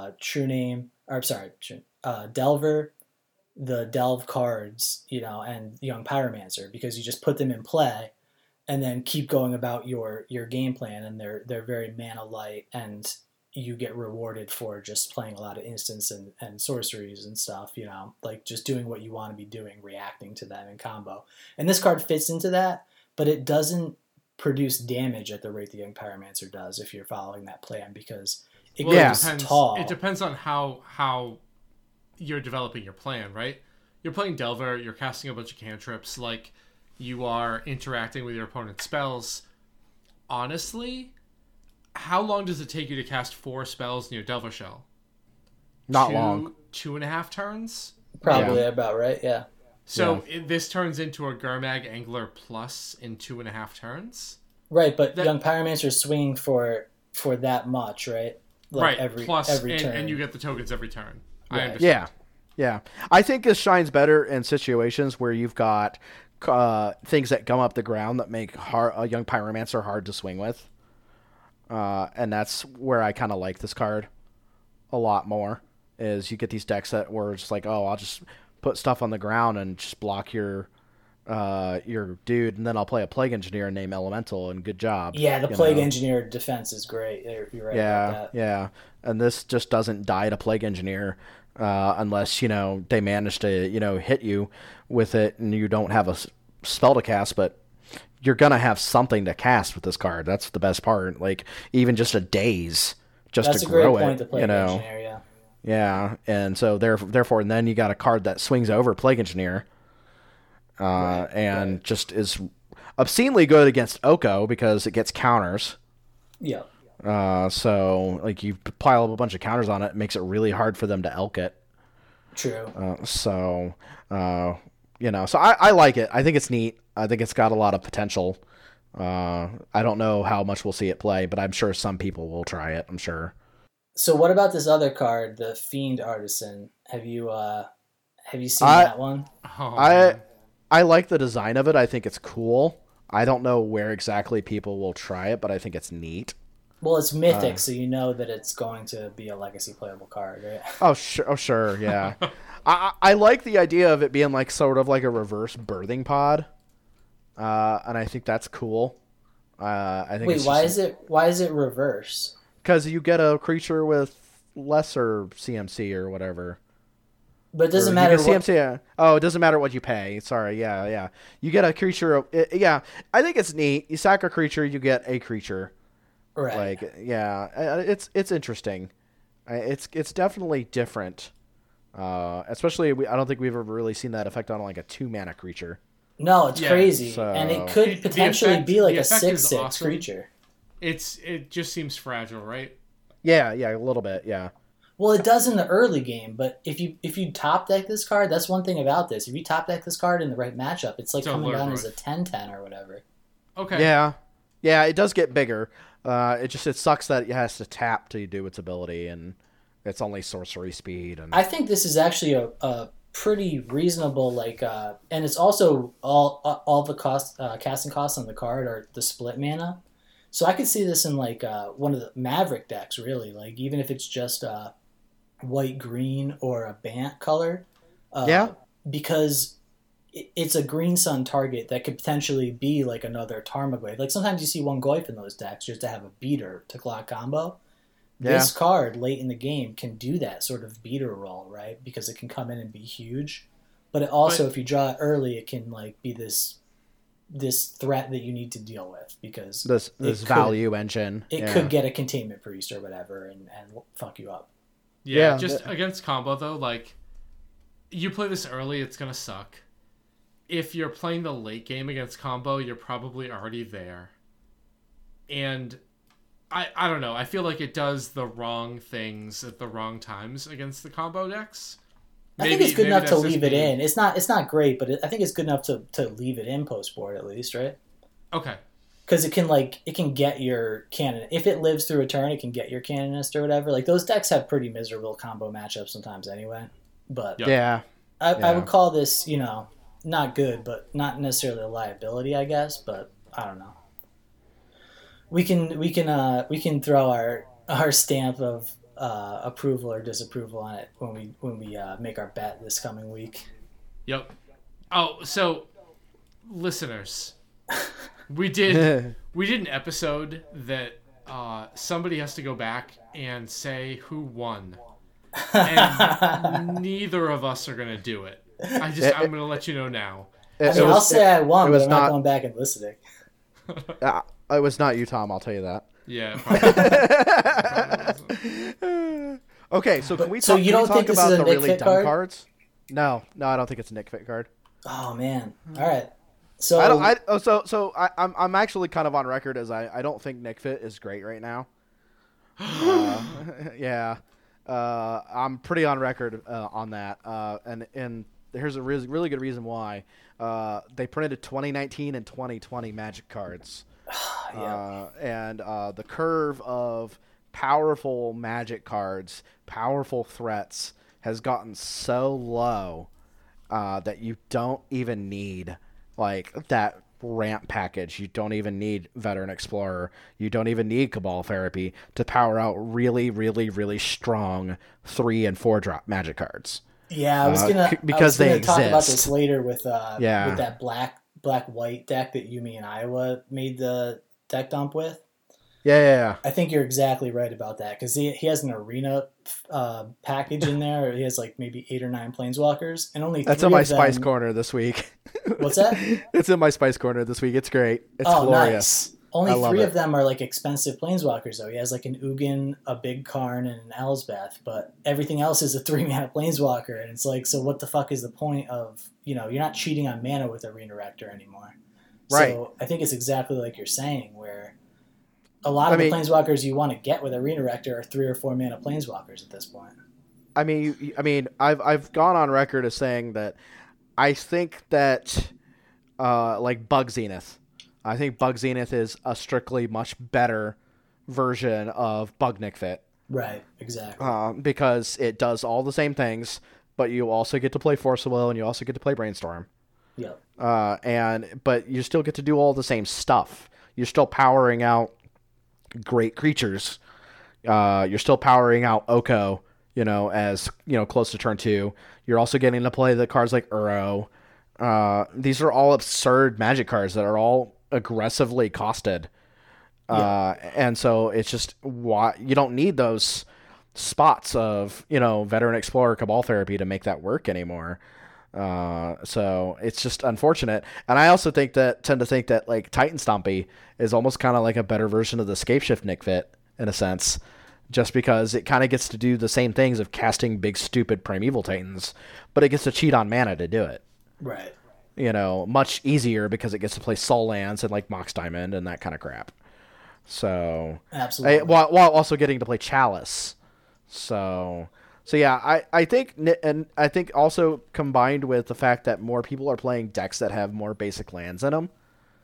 Delver, the Delve cards, and Young Pyromancer, because you just put them in play and then keep going about your game plan. And they're very mana light, and you get rewarded for just playing a lot of instants and sorceries and stuff, like just doing what you want to be doing, reacting to them in combo. And this card fits into that, but it doesn't produce damage at the rate the Young Pyromancer does if you're following that plan, because it goes tall. It depends on how you're developing your plan, right? You're playing Delver, you're casting a bunch of cantrips, like you are interacting with your opponent's spells. Honestly, how long does it take you to cast 4 spells in your Delver Shell? Not long. 2.5 turns? Probably about right, yeah. So this turns into a Gurmag Angler Plus in 2.5 turns? Right, but Young Pyromancer is swinging for that much, right? Like every turn. And you get the tokens every turn. Right. I understand. Yeah. I think this shines better in situations where you've got things that come up the ground that make a Young Pyromancer hard to swing with. And that's where I kind of like this card a lot more, is you get these decks that were just like, oh, I'll just put stuff on the ground and just block your dude, and then I'll play a Plague Engineer and name Elemental, and good job. Yeah, the Plague Engineer defense is great. You're right about that. Yeah, and this just doesn't die to Plague Engineer unless, they manage to, hit you with it and you don't have a spell to cast, but you're going to have something to cast with this card. That's the best part. Like, even just a daze just That's to grow it. That's a great point it, to Plague Engineer, yeah. Yeah, and so therefore, and then you got a card that swings over Plague Engineer, and just is obscenely good against Oko because it gets counters. Yeah. So like you pile up a bunch of counters on it, it makes it really hard for them to elk it. True. So I like it. I think it's neat. I think it's got a lot of potential. I don't know how much we'll see it play, but I'm sure some people will try it. I'm sure. So what about this other card, the Fiend Artisan? Have you seen that one? I like the design of it. I think it's cool. I don't know where exactly people will try it, but I think it's neat. Well, it's mythic, so you know that it's going to be a legacy playable card, right? Oh sure, yeah. I like the idea of it being like sort of like a reverse birthing pod, and I think that's cool. I think. Wait, why is it reverse? Because you get a creature with lesser CMC or whatever. But it doesn't matter what... CMC, it doesn't matter what you pay. Sorry, yeah. You get a creature. I think it's neat. You sack a creature, you get a creature. Right. It's interesting. It's definitely different. Especially, I don't think we've ever really seen that effect on like a 2-mana creature. No, it's crazy, so... and it could potentially be like a 6/6 awesome. Creature. It just seems fragile, right? Yeah, a little bit, yeah. Well, it does in the early game, but if you top deck this card, that's one thing about this. If you top deck this card in the right matchup, it's like coming down as a 10/10 or whatever. Okay. Yeah, it does get bigger. It sucks that it has to tap to do its ability, and it's only sorcery speed. And I think this is actually a pretty reasonable and it's also all the casting costs on the card are the split mana. So I could see this in one of the Maverick decks, really. Like even if it's just white green or a Bant color. Because it's a green sun target that could potentially be like another Tarmogoyf. Like sometimes you see one Goyf in those decks just to have a beater to clock combo. Yeah. This card late in the game can do that sort of beater role, right? Because it can come in and be huge. But it also, if you draw it early, it can be this threat that you need to deal with because this value engine. It could get a containment priest or whatever and fuck you up. Yeah, just against combo though, you play this early, it's gonna suck. If you're playing the late game against combo, you're probably already there. And I don't know, I feel like it does the wrong things at the wrong times against the combo decks. I think it's good enough to leave it in. It's not great, but I think it's good enough to leave it in post board at least, right? Okay. Because it can get your cannon. If it lives through a turn, it can get your Canonist or whatever. Like those decks have pretty miserable combo matchups sometimes anyway. But I would call this, not good, but not necessarily a liability, I guess. But I don't know. We can throw our stamp of approval or disapproval on it when we make our bet this coming week. Yep. Oh, so listeners, We did an episode that somebody has to go back and say who won, and neither of us are gonna do it. I'm gonna let you know now. I'll say I won, but I'm not going back and listening. It was not you, Tom. I'll tell you that. Yeah. Okay, so can we So talk, you can we don't think talk this about is a the Nick really Fit dumb card? cards? No, I don't think it's a Nick Fit card. Oh man! All right. So I'm actually kind of on record as I don't think Nick Fit is great right now. Yeah, I'm pretty on record on that. And here's a really good reason why. They printed 2019 and 2020 Magic cards. Yeah. And the curve of powerful Magic cards, powerful threats, has gotten so low that you don't even need like that ramp package. You don't even need Veteran Explorer. You don't even need Cabal Therapy to power out really, really, really strong 3 and 4 drop Magic cards. Yeah, I was gonna talk about this later with that black white deck that Yumi and Iowa made the deck dump with. Yeah. I think you're exactly right about that because he has an arena package in there. He has like maybe 8 or 9 planeswalkers, and only that's 3 in my of them... Spice Corner this week. What's that? It's in my Spice Corner this week. It's great. It's glorious. Nice. Only 3 of them are like expensive planeswalkers though. He has like an Ugin, a Big Karn, and an Elsbeth, but everything else is a 3-mana planeswalker, and it's like, so what the fuck is the point of, you're not cheating on mana with Arena Rector anymore. Right. So I think it's exactly like you're saying, where a lot of the planeswalkers you want to get with Arena Rector are 3 or 4 mana planeswalkers at this point. I mean, I've gone on record as saying that I think that like Bug Zenith. I think Bug Zenith is a strictly much better version of Bug Nick Fit. Right, exactly. Because it does all the same things, but you also get to play Force of Will and you also get to play Brainstorm. Yep. But you still get to do all the same stuff. You're still powering out great creatures. You're still powering out Oko, as close to turn 2. You're also getting to play the cards like Uro. These are all absurd Magic cards that are all aggressively costed. And so it's just why you don't need those spots of, Veteran Explorer Cabal Therapy to make that work anymore. So it's just unfortunate. And I also tend to think that like Titan Stompy is almost kind of like a better version of the Scapeshift Nick Fit in a sense, just because it kind of gets to do the same things of casting big stupid Primeval Titans, but it gets to cheat on mana to do it. Right. Much easier because it gets to play Soul Lands and like Mox Diamond and that kind of crap. So absolutely, while also getting to play Chalice. So yeah, I think also combined with the fact that more people are playing decks that have more basic lands in them,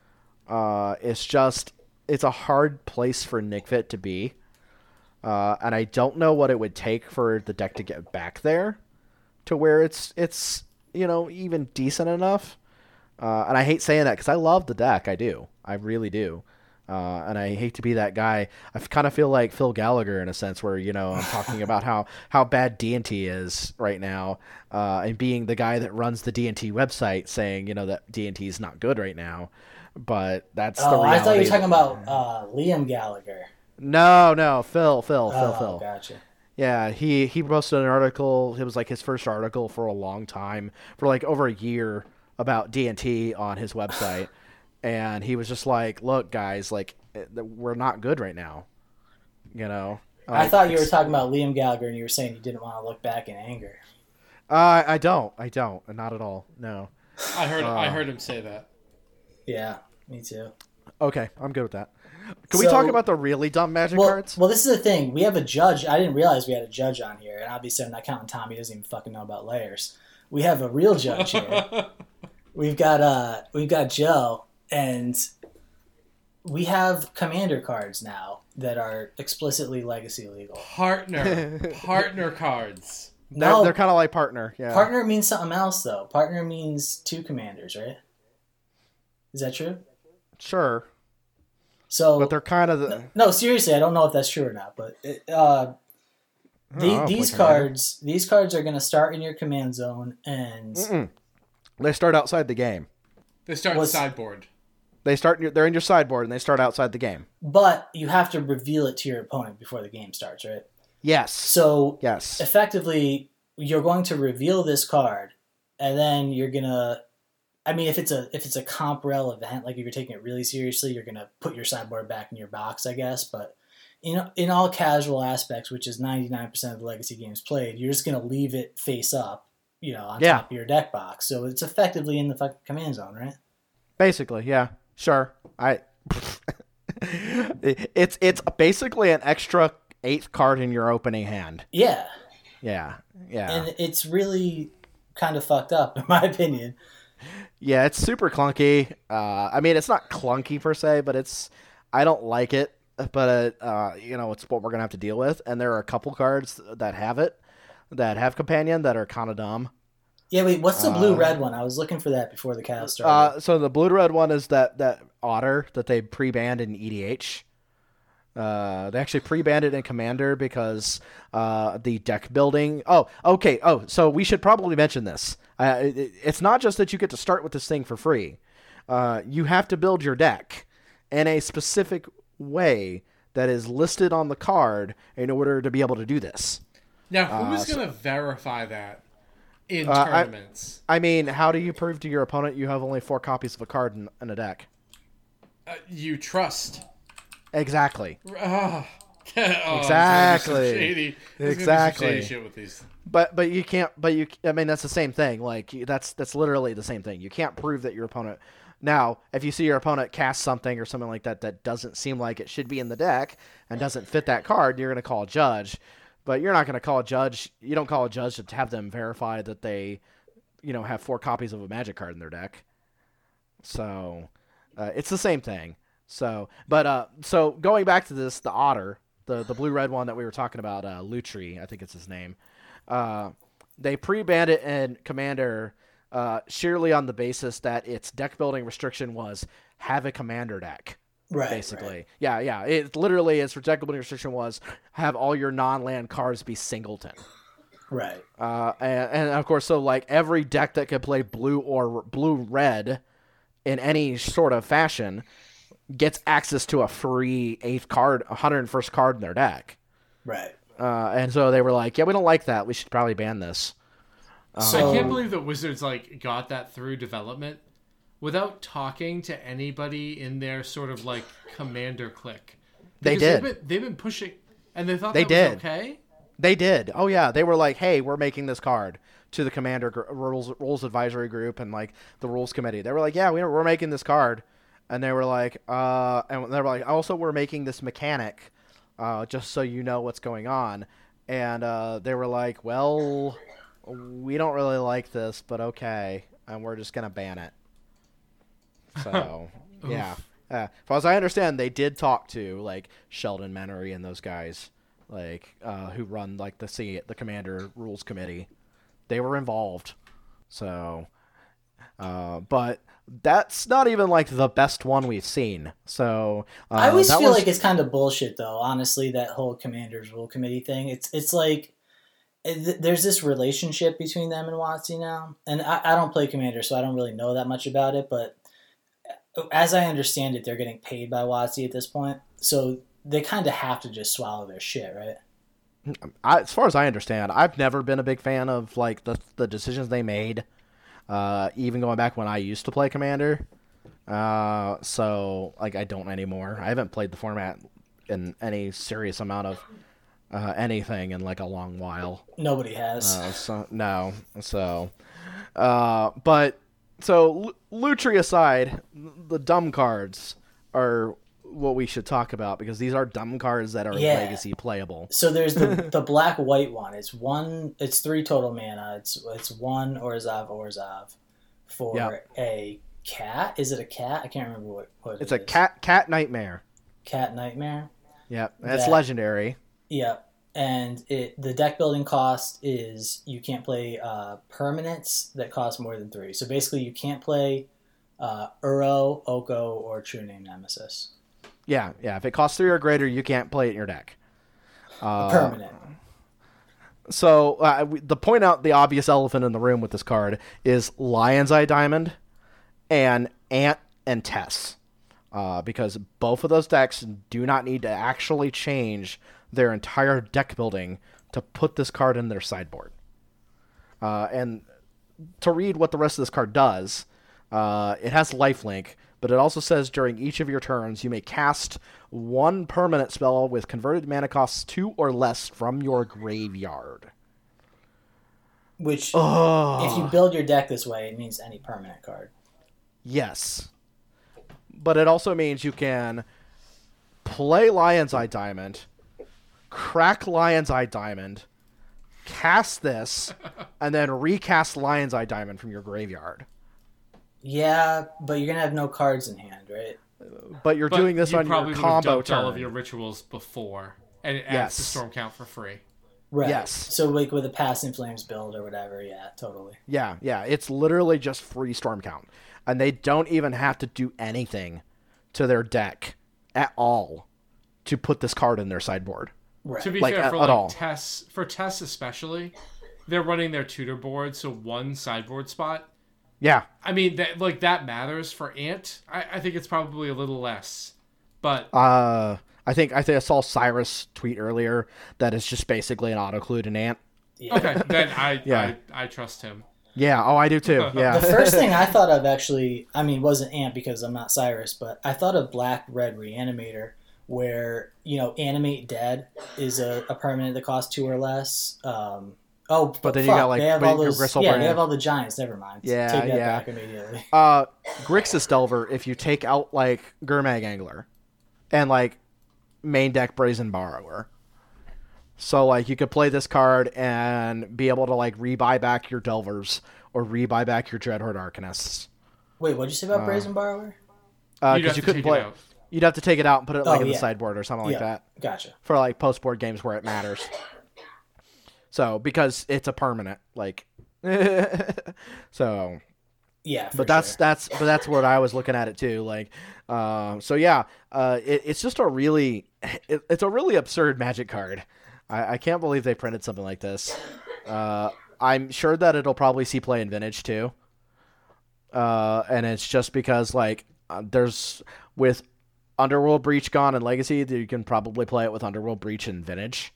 it's a hard place for Nick Fit to be, and I don't know what it would take for the deck to get back there, to where it's even decent enough. And I hate saying that because I love the deck, I really do. And I hate to be that guy. I kind of feel like Phil Gallagher in a sense where, I'm talking about how bad D&T is right now, and being the guy that runs the D&T website saying, that D&T is not good right now. But that's the reality. I thought you were talking about Liam Gallagher. No, Phil. Gotcha. Yeah, he posted an article. It was like his first article for a long time, for like over a year, about D&T on his website. And he was just like, look, guys, like, we're not good right now. I thought you were talking about Liam Gallagher and you were saying you didn't want to look back in anger. I don't. Not at all. No. I heard him say that. Yeah, me too. Okay, I'm good with that. Can we talk about the really dumb Magic cards? Well, this is the thing. We have a judge. I didn't realize we had a judge on here. And obviously, I'm not counting Tom. He doesn't even fucking know about layers. We have a real judge here. We've got Joe. And we have commander cards now that are explicitly legacy legal. Partner cards. No, they're kind of like partner. Yeah. Partner means something else, though. Partner means 2 commanders, right? Is that true? Sure. So, but they're kind of no. Seriously, I don't know if that's true or not. But these cards are going to start in your command zone, and they start outside the game. They start in sideboard. They're in your sideboard, and they start outside the game. But you have to reveal it to your opponent before the game starts, right? Yes. So yes. Effectively, you're going to reveal this card, and then you're gonna. I mean, if it's a comp rel event, like if you're taking it really seriously, you're gonna put your sideboard back in your box, I guess. But in all casual aspects, which is 99% of the Legacy games played, you're just gonna leave it face up, on top of your deck box. So it's effectively in the fucking command zone, right? Basically, yeah, sure. It's basically an extra 8th card in your opening hand. Yeah. Yeah. And it's really kind of fucked up, in my opinion. Yeah, it's super clunky. I mean, it's not clunky per se, but I don't like it. But it's what we're gonna have to deal with. And there are a couple cards that have companion that are kind of dumb. Yeah, wait, what's the blue-red one? I was looking for that before the cast started. So the blue-red one is that Otter that they pre-banned in EDH. They actually pre-banned it in Commander because the deck building. Oh, okay. Oh, so we should probably mention this. It's not just that you get to start with this thing for free. You have to build your deck in a specific way that is listed on the card in order to be able to do this. Now, who's going to verify that in tournaments? I mean, how do you prove to your opponent you have only 4 copies of a card in a deck? You trust. Exactly. Exactly. Exactly. Shit with these. But you can't. I mean, that's the same thing. Like that's literally the same thing. You can't prove that your opponent. Now, if you see your opponent cast something or something like that doesn't seem like it should be in the deck and doesn't fit that card, you're going to call a judge. But you're not going to call a judge. You don't call a judge to have them verify that they, have 4 copies of a Magic card in their deck. So, it's the same thing. So going back to this, the Otter, the blue-red one that we were talking about, Lutri, I think it's his name. They pre-banned it in Commander sheerly on the basis that its deck building restriction was have a Commander deck. Right. Basically. Right. Yeah. It literally, its deck building restriction was have all your non-land cards be singleton. Right. And of course, so like every deck that could play blue or blue-red in any sort of fashion gets access to a free 8th card, 101st card in their deck. Right. And so they were like, yeah, we don't like that. We should probably ban this. So I can't believe that Wizards got that through development without talking to anybody in their sort of Commander clique. They did. They've been pushing, and they thought they that did. was okay? They did. Oh, yeah. They were like, hey, we're making this card to the Commander rules advisory group and the rules committee. They were like, yeah, we're making this card. And they were like, also we're making this mechanic, just so you know what's going on. And they were like, well, we don't really like this, but okay, and we're just gonna ban it. So yeah, as far as I understand, they did talk to Sheldon Menery and those guys, who run the Commander Rules Committee. They were involved. So, but that's not even the best one we've seen. So I always feel like it's kind of bullshit, though. Honestly, that whole Commander's Rule Committee thing. It's like there's this relationship between them and WotC now, and I don't play Commander, so I don't really know that much about it. But as I understand it, they're getting paid by WotC at this point, so they kind of have to just swallow their shit, right? As far as I understand, I've never been a big fan of the decisions they made. Even going back when I used to play Commander. So I don't anymore. I haven't played the format in any serious amount of anything in a long while. Nobody has. No. But Lutri aside, the dumb cards are what we should talk about because these are dumb cards that are legacy playable. So there's the black-white one. It's 3 total mana. It's 1 Orzhov for a cat. Is it a cat? I can't remember what it's a cat nightmare. Cat nightmare. Yep, that's legendary. Yep. And the deck building cost is you can't play permanents that cost more than 3. So basically you can't play Uro, Oko, or True Name Nemesis. Yeah. If it costs 3 or greater, you can't play it in your deck. Permanent. So the point out the obvious elephant in the room with this card is Lion's Eye Diamond and Ant and Tess. because both of those decks do not need to actually change their entire deck building to put this card in their sideboard. And to read what the rest of this card does, it has lifelink, but it also says during each of your turns you may cast one permanent spell with converted mana costs 2 or less from your graveyard. Which, if you build your deck this way, it means any permanent card. Yes. But it also means you can play Lion's Eye Diamond, crack Lion's Eye Diamond, cast this, and then recast Lion's Eye Diamond from your graveyard. Yeah, but you're going to have no cards in hand, right? But you're doing this on your combo turn. All of your rituals before, and it adds the storm count for free. Right. Yes. So like with a Past in Flames build or whatever, yeah, totally. Yeah. It's literally just free storm count. And they don't even have to do anything to their deck at all to put this card in their sideboard. Right. To be fair, for Tess especially, they're running their tutor board, so one sideboard spot. Yeah. I mean, that matters. For Ant, I think it's probably a little less. But I think I saw Cyrus tweet earlier that it's just basically an auto-clue in Ant. Yeah. Okay, then I trust him. Yeah, I do too. Yeah. The first thing I thought of wasn't Ant because I'm not Cyrus, but I thought of Black-Red Reanimator, where, Animate Dead is a permanent that costs 2 or less. But then you got they have all those. Griselbrand. They have all the giants. Never mind. Yeah, take that back immediately. Grixis Delver, if you take out Gurmag Angler, and main deck Brazen Borrower. So, you could play this card and be able to, rebuy back your Delvers or rebuy back your Dreadhorde Arcanists. Wait, what'd you say about Brazen Borrower? Because you couldn't play it. You'd have to take it out and put it, in the sideboard or something like that. Gotcha. For, post-board games where it matters. So, because it's a permanent, so... Yeah, but that's what I was looking at it too. It's just a really absurd Magic card. I can't believe they printed something like this. I'm sure that it'll probably see play in Vintage too. And it's just because there's with Underworld Breach gone in Legacy, you can probably play it with Underworld Breach in Vintage.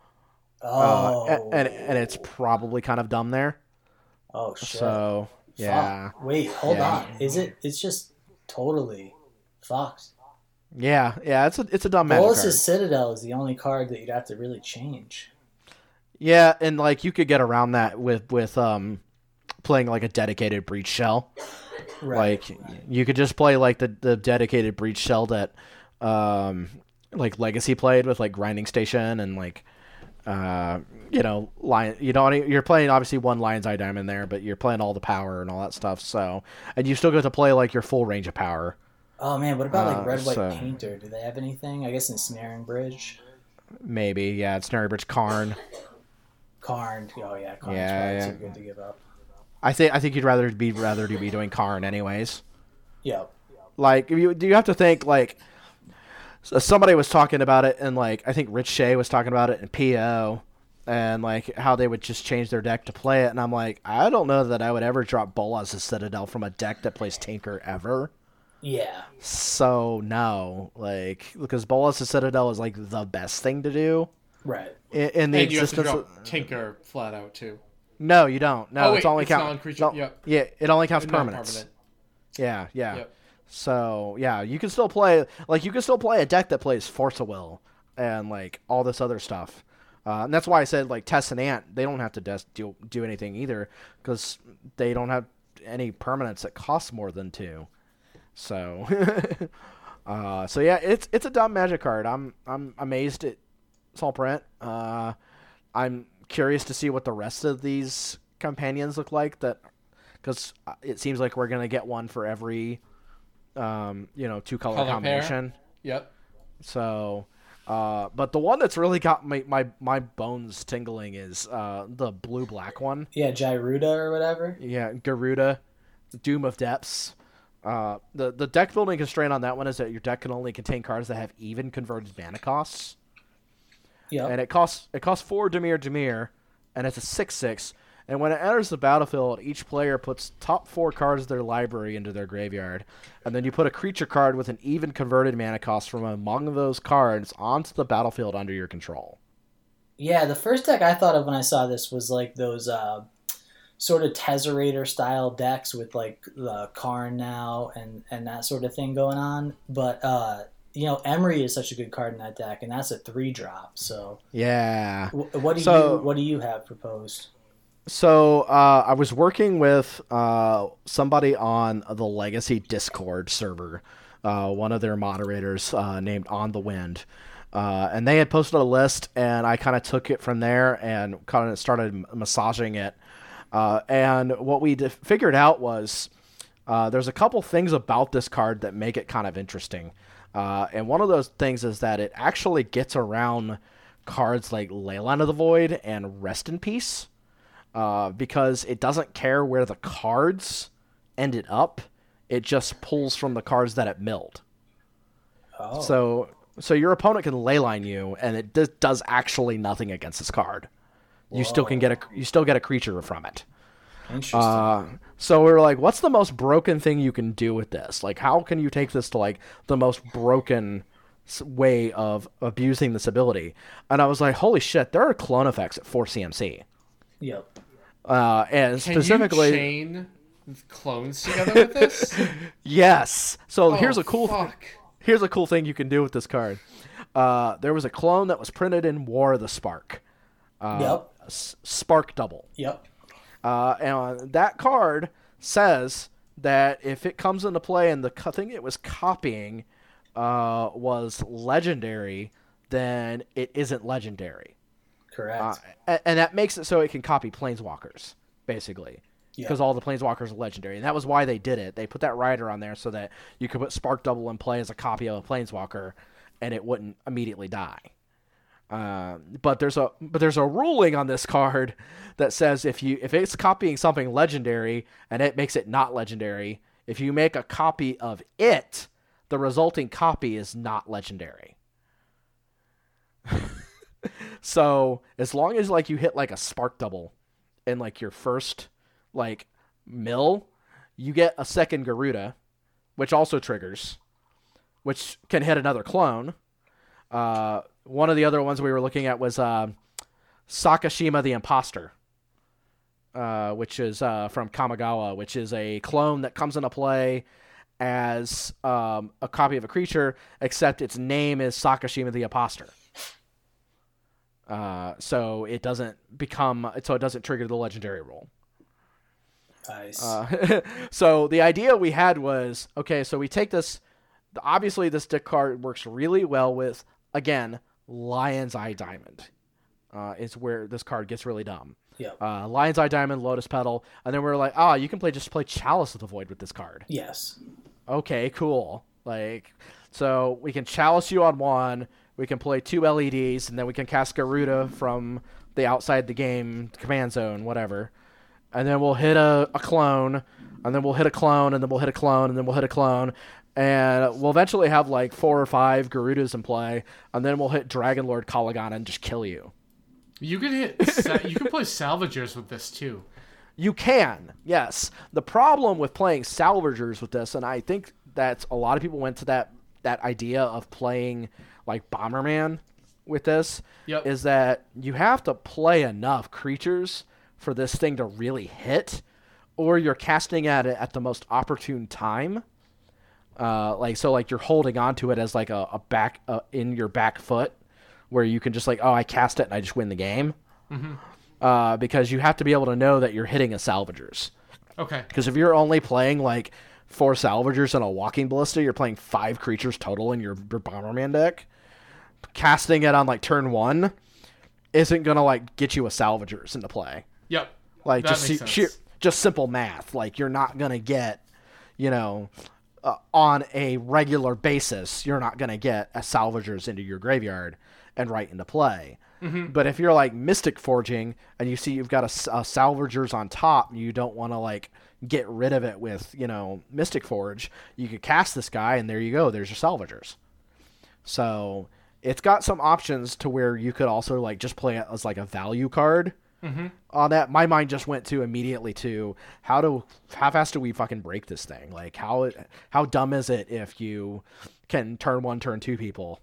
And it's probably kind of dumb there. Oh shit. So. Yeah. Fuck. Wait, hold on. Is it? It's just totally fucked. Yeah. It's a dumb Magic card. Bolas's Citadel is the only card that you'd have to really change. Yeah, and you could get around that with playing a dedicated Breach Shell. Right. You could just play the dedicated Breach Shell that Legacy played with Grinding Station and you're playing obviously one Lion's Eye Diamond there, but you're playing all the power and all that stuff. So, and you still get to play your full range of power. Oh man, what about Red White Painter? Do they have anything? I guess Ensnaring Bridge. Maybe, yeah, Ensnaring Bridge, Karn. Karn, oh yeah, Karn's probably too good to give up. I think you'd rather be doing Karn anyways. Yep. Do you have to think somebody was talking about it, and I think Rich Shea was talking about it in PO, and how they would just change their deck to play it, and I'm I don't know that I would ever drop Bolas's Citadel from a deck that plays Tinker ever. Yeah. So no, because Bolas's Citadel is the best thing to do. Right. In the existence you have to drop Tinker flat out too. No, you don't. No, it's only non-creature. Yep. Yeah, it only counts permanents. Yeah. Yep. So yeah, you can still play a deck that plays Force of Will and all this other stuff, and that's why I said Tess and Ant, they don't have to do anything either because they don't have any permanents that cost more than 2. So, so yeah, it's a dumb Magic card. I'm amazed at small print. I'm curious to see what the rest of these companions look like. Because it seems like we're gonna get one for every. 2-color combination. Pair. Yep. So, but the one that's really got my bones tingling is the blue-black one. Yeah, Gyruda or whatever. Yeah, Garuda, Doom of Depths. The deck building constraint on that one is that your deck can only contain cards that have even converted mana costs. Yeah. And it costs 4 Dimir, and it's a 6/6. And when it enters the battlefield, each player puts top 4 cards of their library into their graveyard. And then you put a creature card with an even converted mana cost from among those cards onto the battlefield under your control. Yeah, the first deck I thought of when I saw this was like those sort of Tezzerator style decks with like the Karn now and that sort of thing going on. But Emery is such a good card in that deck, and that's a 3-drop. So yeah, what do you have proposed? So I was working with somebody on the Legacy Discord server, one of their moderators named On the Wind. And they had posted a list, and I kind of took it from there and kind of started massaging it. And what we figured out was there's a couple things about this card that make it kind of interesting. And one of those things is that it actually gets around cards like Leyline of the Void and Rest in Peace. Because it doesn't care where the cards ended up. It just pulls from the cards that it milled. Oh. So your opponent can leyline you, and it does actually nothing against this card. You still get a creature from it. Interesting. So we were like, what's the most broken thing you can do with this? Like, how can you take this to like the most broken way of abusing this ability? And I was like, holy shit, there are clone effects at 4 CMC. Yep. And Can specifically, you chain clones together with this? Yes. So here's a cool thing you can do with this card. There was a clone that was printed in War of the Spark. Yep. Spark Double. Yep. And that card says that if it comes into play and the thing it was copying was legendary, then it isn't legendary. Correct. And that makes it so it can copy Planeswalkers, basically. Because all the Planeswalkers are legendary. And that was why they did it. They put that rider on there so that you could put Spark Double in play as a copy of a Planeswalker, and it wouldn't immediately die. But there's a ruling on this card that says if it's copying something legendary and it makes it not legendary, if you make a copy of it, the resulting copy is not legendary. So as long as like you hit like a Spark Double in like your first like mill, you get a second Garuda, which also triggers, which can hit another clone. One of the other ones we were looking at was Sakashima the Imposter, which is from Kamigawa, which is a clone that comes into play as a copy of a creature, except its name is Sakashima the Imposter. So it doesn't trigger the legendary rule. Nice. So the idea we had was, okay, so we take this. Obviously, this deck card works really well with, again, Lion's Eye Diamond. Is where this card gets really dumb. Yeah. Lion's Eye Diamond, Lotus Petal, and then we're like, you can just play Chalice of the Void with this card. Yes. Okay, cool. Like, so we can Chalice you on one. We can play 2 LEDs, and then we can cast Garuda from the outside the game command zone, whatever. And then we'll hit a clone, and then we'll hit a clone, and then we'll hit a clone, and then we'll hit a clone. And we'll eventually have like 4 or 5 Garudas in play, and then we'll hit Dragonlord Kalagana and just kill you. You can you can play Salvagers with this too. You can, yes. The problem with playing Salvagers with this, and I think that a lot of people went to that idea of playing like Bomberman with this, is that you have to play enough creatures for this thing to really hit, or you're casting at it at the most opportune time. Like you're holding onto it as like a back in your back foot, where you can just like, I cast it and I just win the game. Mm-hmm. Because you have to be able to know that you're hitting a Salvagers. Okay. Because if you're only playing like 4 Salvagers and a Walking Ballista, you're playing 5 creatures total in your Bomberman deck. Casting it on like turn 1 isn't gonna like get you a Salvagers into play. Yep. Like that just simple math. Like you're not gonna get, on a regular basis, you're not gonna get a Salvagers into your graveyard and right into play. Mm-hmm. But if you're like Mystic Forging and you see you've got a Salvagers on top, and you don't want to like get rid of it with Mystic Forge, you could cast this guy and there you go. There's your Salvagers. So it's got some options to where you could also like just play it as like a value card on that, my mind just went to immediately to how fast do we fucking break this thing? Like how dumb is it if you can turn 1, turn 2 people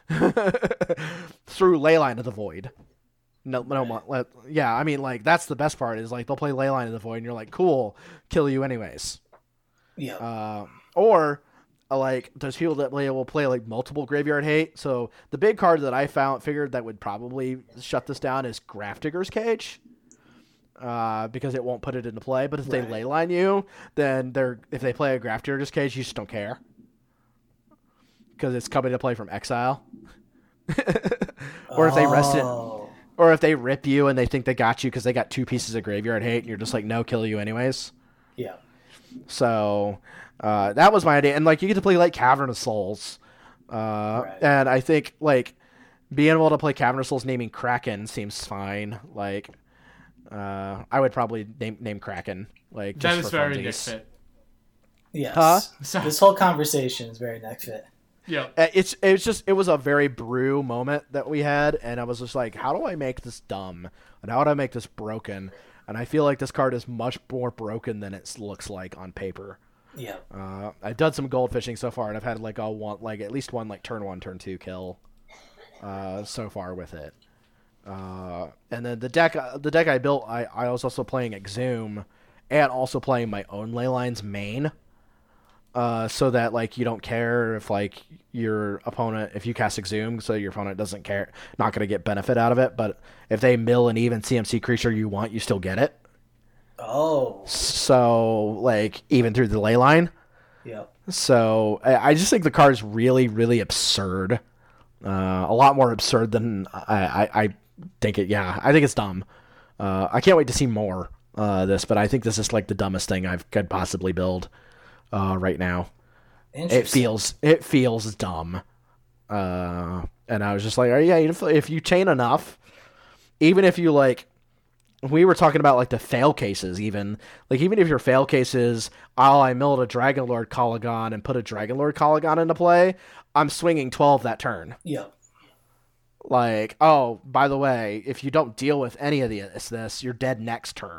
through Leyline of the Void? Yeah, I mean, like, that's the best part is, like, they'll play Leyline of the Void and you're like, cool, kill you anyways. Yeah. Or like there's people that will play like multiple Graveyard Hate. So the big card that I figured that would probably shut this down is Grafdigger's Cage. Because it won't put it into play. But if they Leyline you, then if they play a Grafdigger's Cage, you just don't care. Because it's coming to play from exile. Or if they rest it. Or if they rip you and they think they got you because they got 2 pieces of Graveyard Hate and you're just like, no, kill you anyways. Yeah. So that was my idea. And like you get to play like Cavern of Souls. And I think like being able to play Cavern of Souls naming Kraken seems fine. Like I would probably name Kraken. Like just that is for very funsies. Nick Fit. Yes. Huh? This whole conversation is very Nick Fit. Yeah. It was a very brew moment that we had, and I was just like, how do I make this dumb? And how do I make this broken? And I feel like this card is much more broken than it looks like on paper. Yeah. I've done some gold fishing so far, and I've had like at least one like turn 1, turn 2 kill so far with it. And then the deck I built, I was also playing Exhume and also playing my own Leylines main. So that like you don't care if like your opponent, if you cast Exhume, so your opponent doesn't care, not going to get benefit out of it. But if they mill an even CMC creature you want, you still get it. Oh. So like even through the Leyline. Yep. So I just think the card is really, really absurd. A lot more absurd than I think it. Yeah, I think it's dumb. I can't wait to see more this, but I think this is like the dumbest thing I could possibly build. Right now, it feels dumb, and I was just like, oh, yeah, if you chain enough, even if you like, we were talking about like the fail cases, even if your fail cases, I milled a Dragonlord Kolaghan and put a Dragonlord Kolaghan into play, I'm swinging 12 that turn. Yeah. Like, oh, by the way, if you don't deal with any of this, you're dead next turn.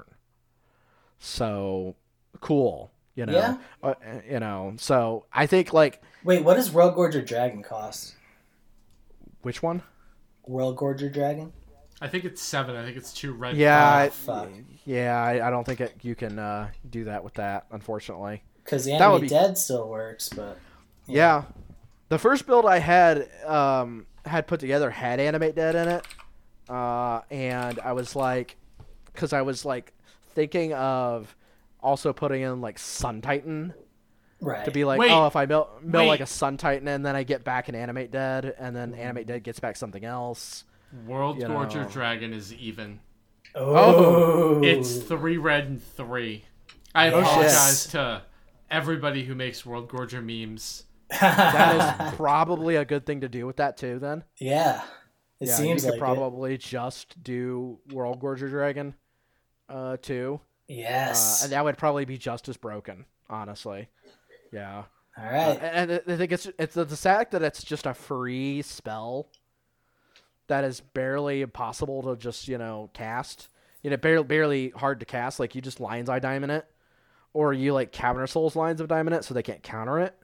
So cool. Yeah. So I think like. Wait, what does World Gorger Dragon cost? Which one? World Gorger Dragon. I think it's 7. I think it's 2 red. Yeah, fuck. Yeah. I don't think you can do that with that, unfortunately. Because the Animate Dead still works, but. Yeah, the first build I had put together had Animate Dead in it, and I was like, because I was like thinking of. Also putting in like Sun Titan, right? To be like, if I mill like a Sun Titan and then I get back an Animate Dead, and then Animate Dead gets back something else. World Gorger Dragon is even. Oh, it's 3 red and 3. I apologize to everybody who makes World Gorger memes. That is probably a good thing to do with that too. Then it seems you like could probably just do World Gorger Dragon, too. Yes. And that would probably be just as broken, honestly. Yeah. All right. And I think it's the fact that it's just a free spell that is barely impossible to just, cast. Barely hard to cast. Like, you just Lion's Eye Diamond it. Or you, like, Cavern of Souls Lines of Diamond it so they can't counter it.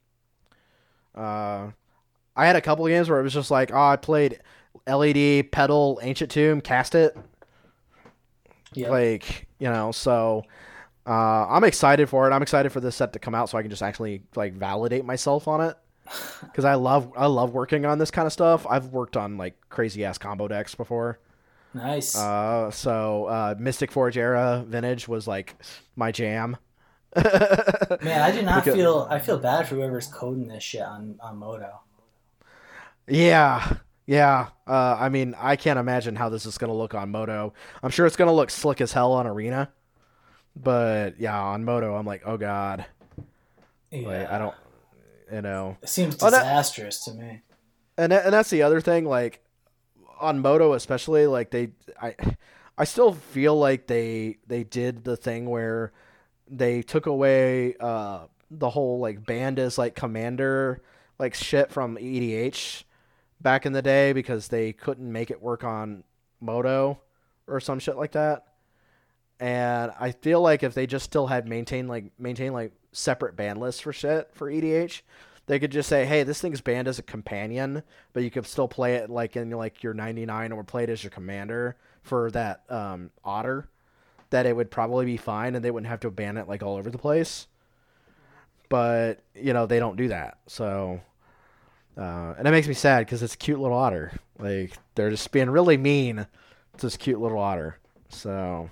I had a couple of games where it was just like, I played LED, Petal, Ancient Tomb, cast it. Yep. Like, so I'm excited for it. I'm excited for this set to come out so I can just actually like validate myself on it. Because I love working on this kind of stuff. I've worked on like crazy ass combo decks before. Nice. So Mystic Forge era vintage was like my jam. Man, I do not feel. I feel bad for whoever's coding this shit on Moto. Yeah. Yeah, I mean, I can't imagine how this is going to look on Moto. I'm sure it's going to look slick as hell on Arena. But, yeah, on Moto, I'm like, oh, God. Yeah. Like, I don't, It seems disastrous to me. And that's the other thing, like, on Moto especially, like, I still feel like they did the thing where they took away the whole, like, banned as, like, commander, like, shit from EDH back in the day because they couldn't make it work on Moto or some shit like that. And I feel like if they just still had maintain separate ban lists for shit for EDH, they could just say, hey, this thing's banned as a companion, but you could still play it like in like your 99 or play it as your commander for that otter, that it would probably be fine and they wouldn't have to ban it like all over the place. But, you know, they don't do that. So, and it makes me sad because it's a cute little otter. Like, they're just being really mean to this cute little otter. So,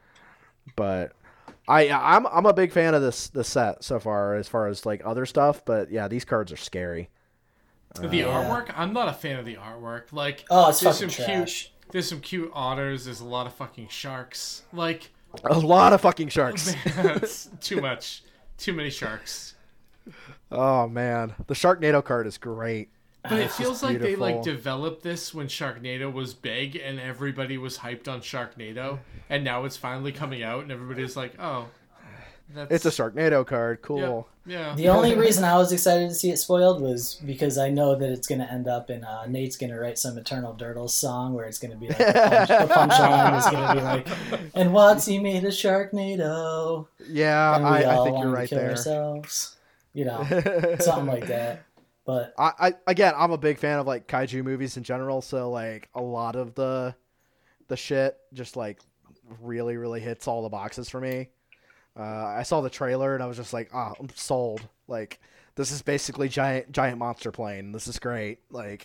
but I'm a big fan of this set so far as like other stuff. But yeah, these cards are scary. The artwork, I'm not a fan of the artwork. Like, oh, it's there's fucking some trash. There's some cute otters. There's a lot of fucking sharks. Like, a lot of fucking sharks. It's too much. Too many sharks. Oh man, the Sharknado card is great. But it feels like they like beautiful. developed this when Sharknado was big and everybody was hyped on Sharknado, and now it's finally coming out and everybody's like, oh, it's a Sharknado card. Cool. Yeah. The only reason I was excited to see it spoiled was because I know that it's going to end up in Nate's going to write some Eternal Dirtles song where it's going to be like the punchline is going to be like, and Watsy made a Sharknado. Yeah, and we I all think you're wanted to right kill there. Ourselves. You know, something like that. But I'm a big fan of like kaiju movies in general, so like a lot of the shit just like really, really hits all the boxes for me. I saw the trailer and I was just like, I'm sold. Like, this is basically giant monster plane. This is great. Like,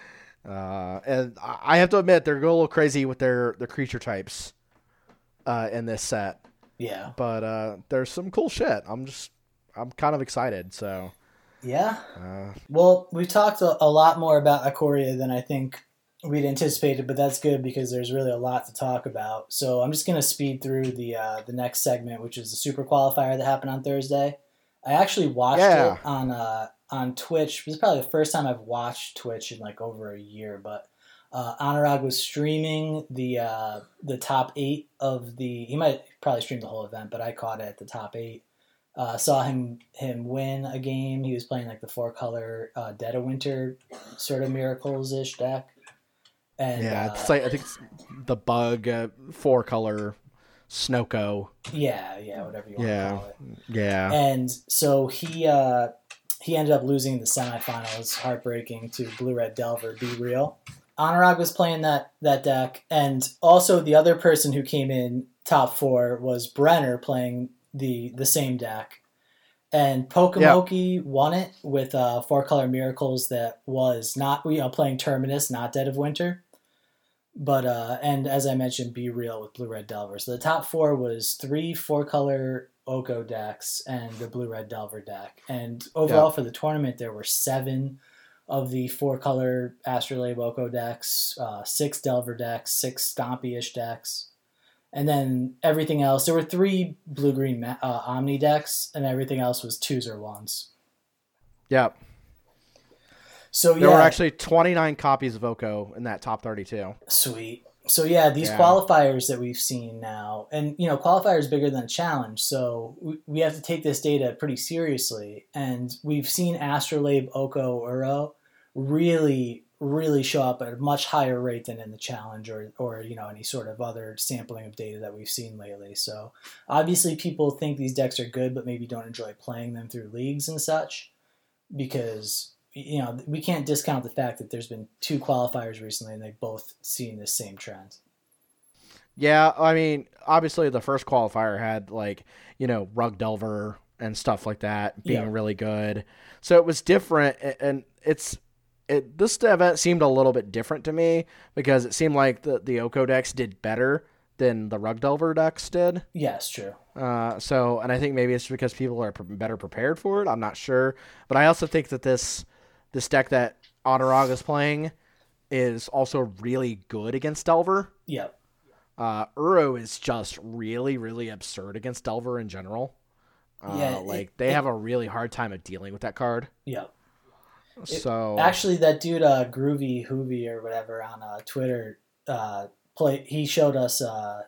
and I have to admit they're going a little crazy with their creature types in this set. yeah, But there's some cool shit. I'm kind of excited. So yeah. Well, we've talked a lot more about Ikoria than I think we'd anticipated, but that's good because there's really a lot to talk about. So I'm just going to speed through the next segment, which is the Super Qualifier that happened on Thursday. I actually watched it on Twitch. It was probably the first time I've watched Twitch in like over a year, but Anurag was streaming the top 8 of the... He might probably stream the whole event, but I caught it at the top 8. Saw him win a game. He was playing like the 4-color Dead of Winter sort of Miracles-ish deck. And, it's like I think it's the bug 4-color Snoko. Yeah, whatever you want to call it. Yeah. And so he ended up losing the semifinals, heartbreaking, to Blue Red Delver. Be Real. Anurag was playing that deck, and also the other person who came in top 4 was Brenner playing the same deck. And Pokemoki won it with 4-color Miracles that was not playing Terminus, not Dead of Winter. But and as I mentioned, Be Real with Blue Red Delver. So the top 4 was 3 4-color Oko decks and the Blue Red Delver deck. And overall for the tournament, there were 7 of the 4-color Astrolabe Oko decks, 6 Delver decks, 6 Stompy-ish decks. And then everything else, there were 3 blue-green Omni decks, and everything else was 2s or 1s. Yeah. So there were actually 29 copies of Oko in that top 32. Sweet. So yeah, these qualifiers that we've seen now, and qualifier is bigger than a challenge, so we have to take this data pretty seriously. And we've seen Astrolabe, Oko, Uro really, really show up at a much higher rate than in the challenge or any sort of other sampling of data that we've seen lately. So obviously people think these decks are good, but maybe don't enjoy playing them through leagues and such, because we can't discount the fact that there's been 2 qualifiers recently and they've both seen this same trend. Yeah, I mean, obviously the first qualifier had Rug Delver and stuff like that being really good. So it was different, and this event seemed a little bit different to me because it seemed like the Oko decks did better than the Rug Delver decks did. Yes, true. And I think maybe it's because people are better prepared for it. I'm not sure. But I also think that this deck that Anurag is playing is also really good against Delver. Yep. Uro is just really, really absurd against Delver in general. They have a really hard time of dealing with that card. Yep. Actually, that dude Groovy Hoovy or whatever on Twitter he showed us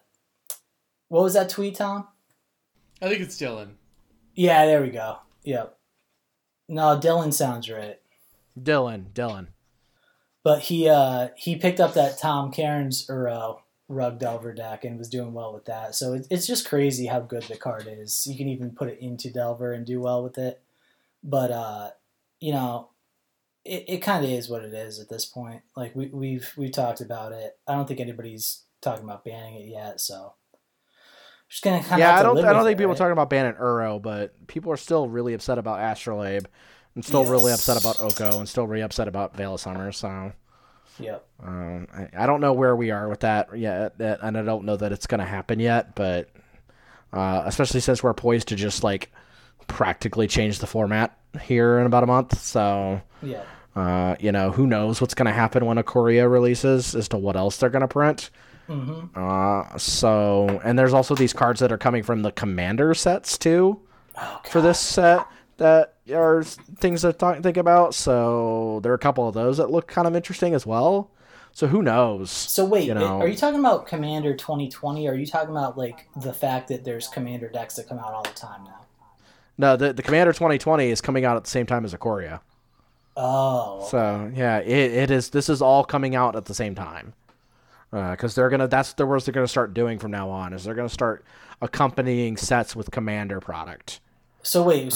what was that tweet, Tom? I think it's Dylan. Yeah, there we go. Yep. No, Dylan sounds right. Dylan. But he picked up that Tom Cairns Uro Rug Delver deck and was doing well with that. So it's just crazy how good the card is. You can even put it into Delver and do well with it. But you know, it kind of is what it is at this point. Like we've talked about it. I don't think anybody's talking about banning it yet. So just gonna kind of I don't think people are talking about banning Uro, but people are still really upset about Astrolabe, and still really upset about Oko, and still really upset about Veil of Summer. So. Yep. I don't know where we are with that yet, and I don't know that it's going to happen yet, but especially since we're poised to just like practically change the format here in about a month. So, who knows what's going to happen when Ikoria releases as to what else they're going to print. Mm-hmm. And there's also these cards that are coming from the Commander sets too for this set. That are things to think about. So there are a couple of those that look kind of interesting as well. So who knows? So wait, are you talking about Commander 2020? Or are you talking about like the fact that there's Commander decks that come out all the time now? No, the Commander 2020 is coming out at the same time as Ikoria. Oh. So yeah, it is. This is all coming out at the same time. Because that's the words they're gonna start doing from now on. Is they're gonna start accompanying sets with Commander product. So wait,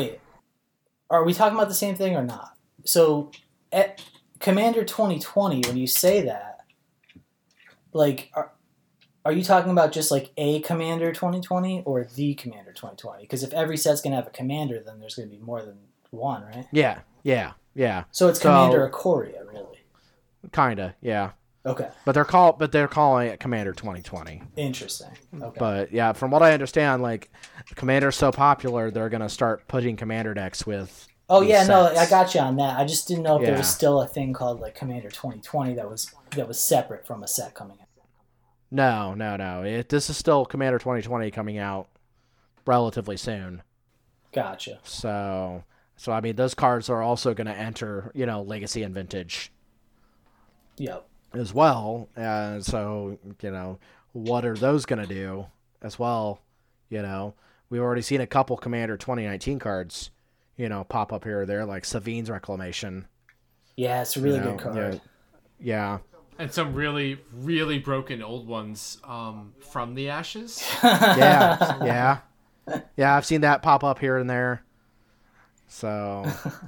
are we talking about the same thing or not? So at Commander 2020, when you say that, like, are you talking about just like a Commander 2020 or the Commander 2020? Because if every set's gonna have a Commander, then there's gonna be more than one, right? Yeah. So it's Commander Ikoria, really? Kinda, yeah. Okay. But they're calling it Commander 2020. Interesting. Okay. But yeah, from what I understand, like Commander's so popular, they're gonna start putting Commander decks with. Oh yeah, sets. No, I got you on that. I just didn't know if there was still a thing called like Commander 2020 that was separate from a set coming out. No. This is still Commander 2020 coming out relatively soon. Gotcha. So I mean, those cards are also gonna enter, Legacy and Vintage. Yep. As well, so what are those going to do as well? We've already seen a couple Commander 2019 cards, pop up here or there, like Savine's Reclamation. Yeah, it's a really good card. Yeah. And some really, really broken old ones from the Ashes. Yeah, I've seen that pop up here and there. So...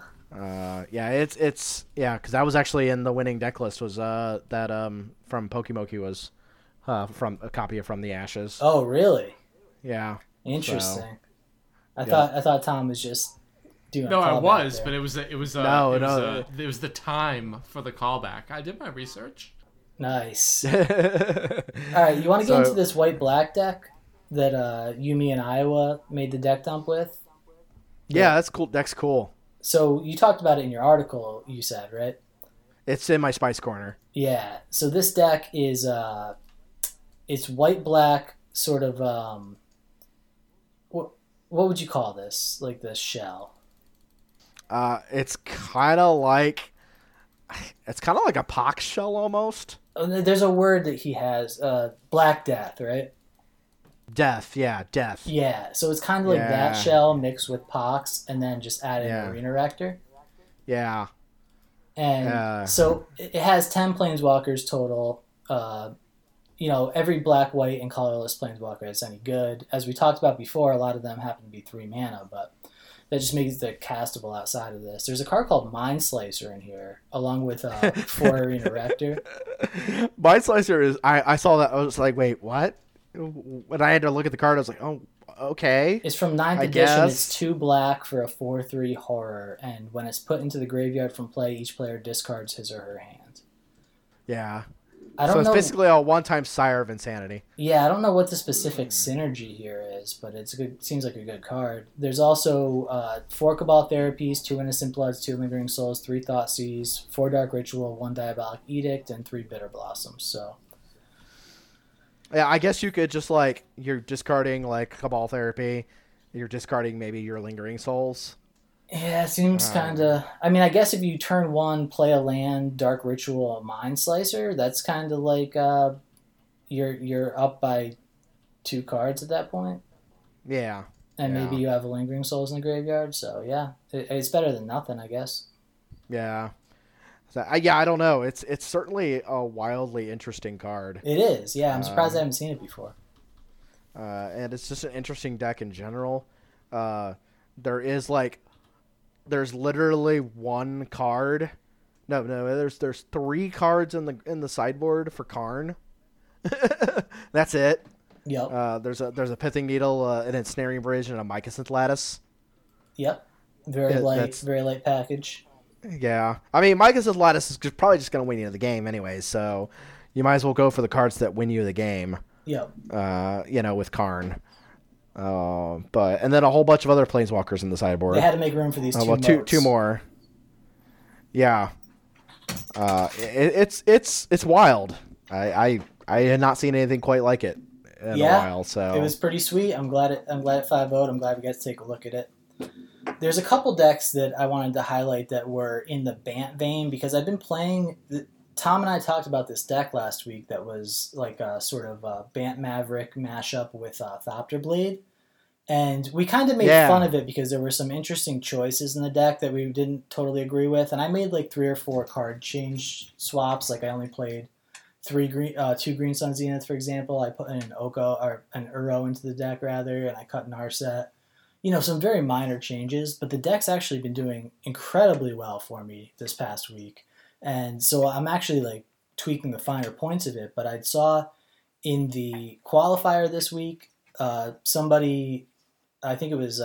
it's because that was actually in the winning deck list was that from Pokemoki was from a copy of From the Ashes. Oh, really? Yeah. Interesting. So, I thought Tom was just doing. No, I was, but it was the time for the callback. I did my research. Nice. All right, you want to get into this white black deck that Yumi and Iowa made the deck dump with? Yeah, that's cool. Deck's cool. So you talked about it in your article, you said, right? It's in my Spice Corner. Yeah. So this deck is it's white black sort of what would you call this? Like this shell? It's kind of like a pox shell almost. There's a word that he has, Black Death, right? Death. Yeah, so it's kind of like that shell mixed with Pox, and then just add in Arena Rector. Yeah. And so it has 10 Planeswalkers total. Every black, white, and colorless Planeswalker that's any good. As we talked about before, a lot of them happen to be 3 mana, but that just makes it castable outside of this. There's a card called Mind Slicer in here, along with 4 Arena Rector. Mind Slicer is... I saw that. I was like, wait, what? When I had to look at the card, I was like, oh, okay. It's from 9th edition. It's 2 black for a 4/3 horror, and when it's put into the graveyard from play, each player discards his or her hand. Yeah. I don't know. It's basically a one-time Sire of Insanity. Yeah, I don't know what the specific synergy here is, but seems like a good card. There's also 4 Cabal Therapies, 2 Innocent Bloods, 2 Lingering Souls, 3 Thoughtseize, 4 Dark Ritual, 1 Diabolic Edict, and 3 Bitter Blossoms, so... Yeah, I guess you could just, you're discarding, Cabal Therapy. You're discarding maybe your Lingering Souls. Yeah, it seems kind of... I mean, I guess if you turn 1, play a land, Dark Ritual, Mind Slicer, that's kind of like you're up by 2 cards at that point. Yeah. And maybe you have a Lingering Souls in the graveyard, so yeah. It's better than nothing, I guess. Yeah. So, yeah, I don't know. It's certainly a wildly interesting card. It is. Yeah, I'm surprised I haven't seen it before. And it's just an interesting deck in general. There is there's literally one card. No, there's 3 cards in the sideboard for Karn. That's it. Yep. There's a Pithing Needle, an Ensnaring Bridge, and a Mycosynth Lattice. Yep. Very light package. Yeah, I mean, Mycosynth Lattice is probably just going to win you the game anyway, so you might as well go for the cards that win you the game. Yep. With Karn. And then a whole bunch of other Planeswalkers in the sideboard. They had to make room for these two more. Yeah. It's wild. I had not seen anything quite like it in a while. So it was pretty sweet. I'm glad it 5-0'd. I'm glad we got to take a look at it. There's a couple decks that I wanted to highlight that were in the Bant vein because I've been playing. Tom and I talked about this deck last week that was like a sort of a Bant Maverick mashup with Thopter Blade. And we kind of made fun of it because there were some interesting choices in the deck that we didn't totally agree with. And I made like 3 or 4 card change swaps. Like I only played 2 Green Sun Zenith, for example. I put in an Uro into the deck rather, and I cut Narset. Some very minor changes, but the deck's actually been doing incredibly well for me this past week. And so I'm actually like tweaking the finer points of it. But I saw in the qualifier this week, somebody, I think it was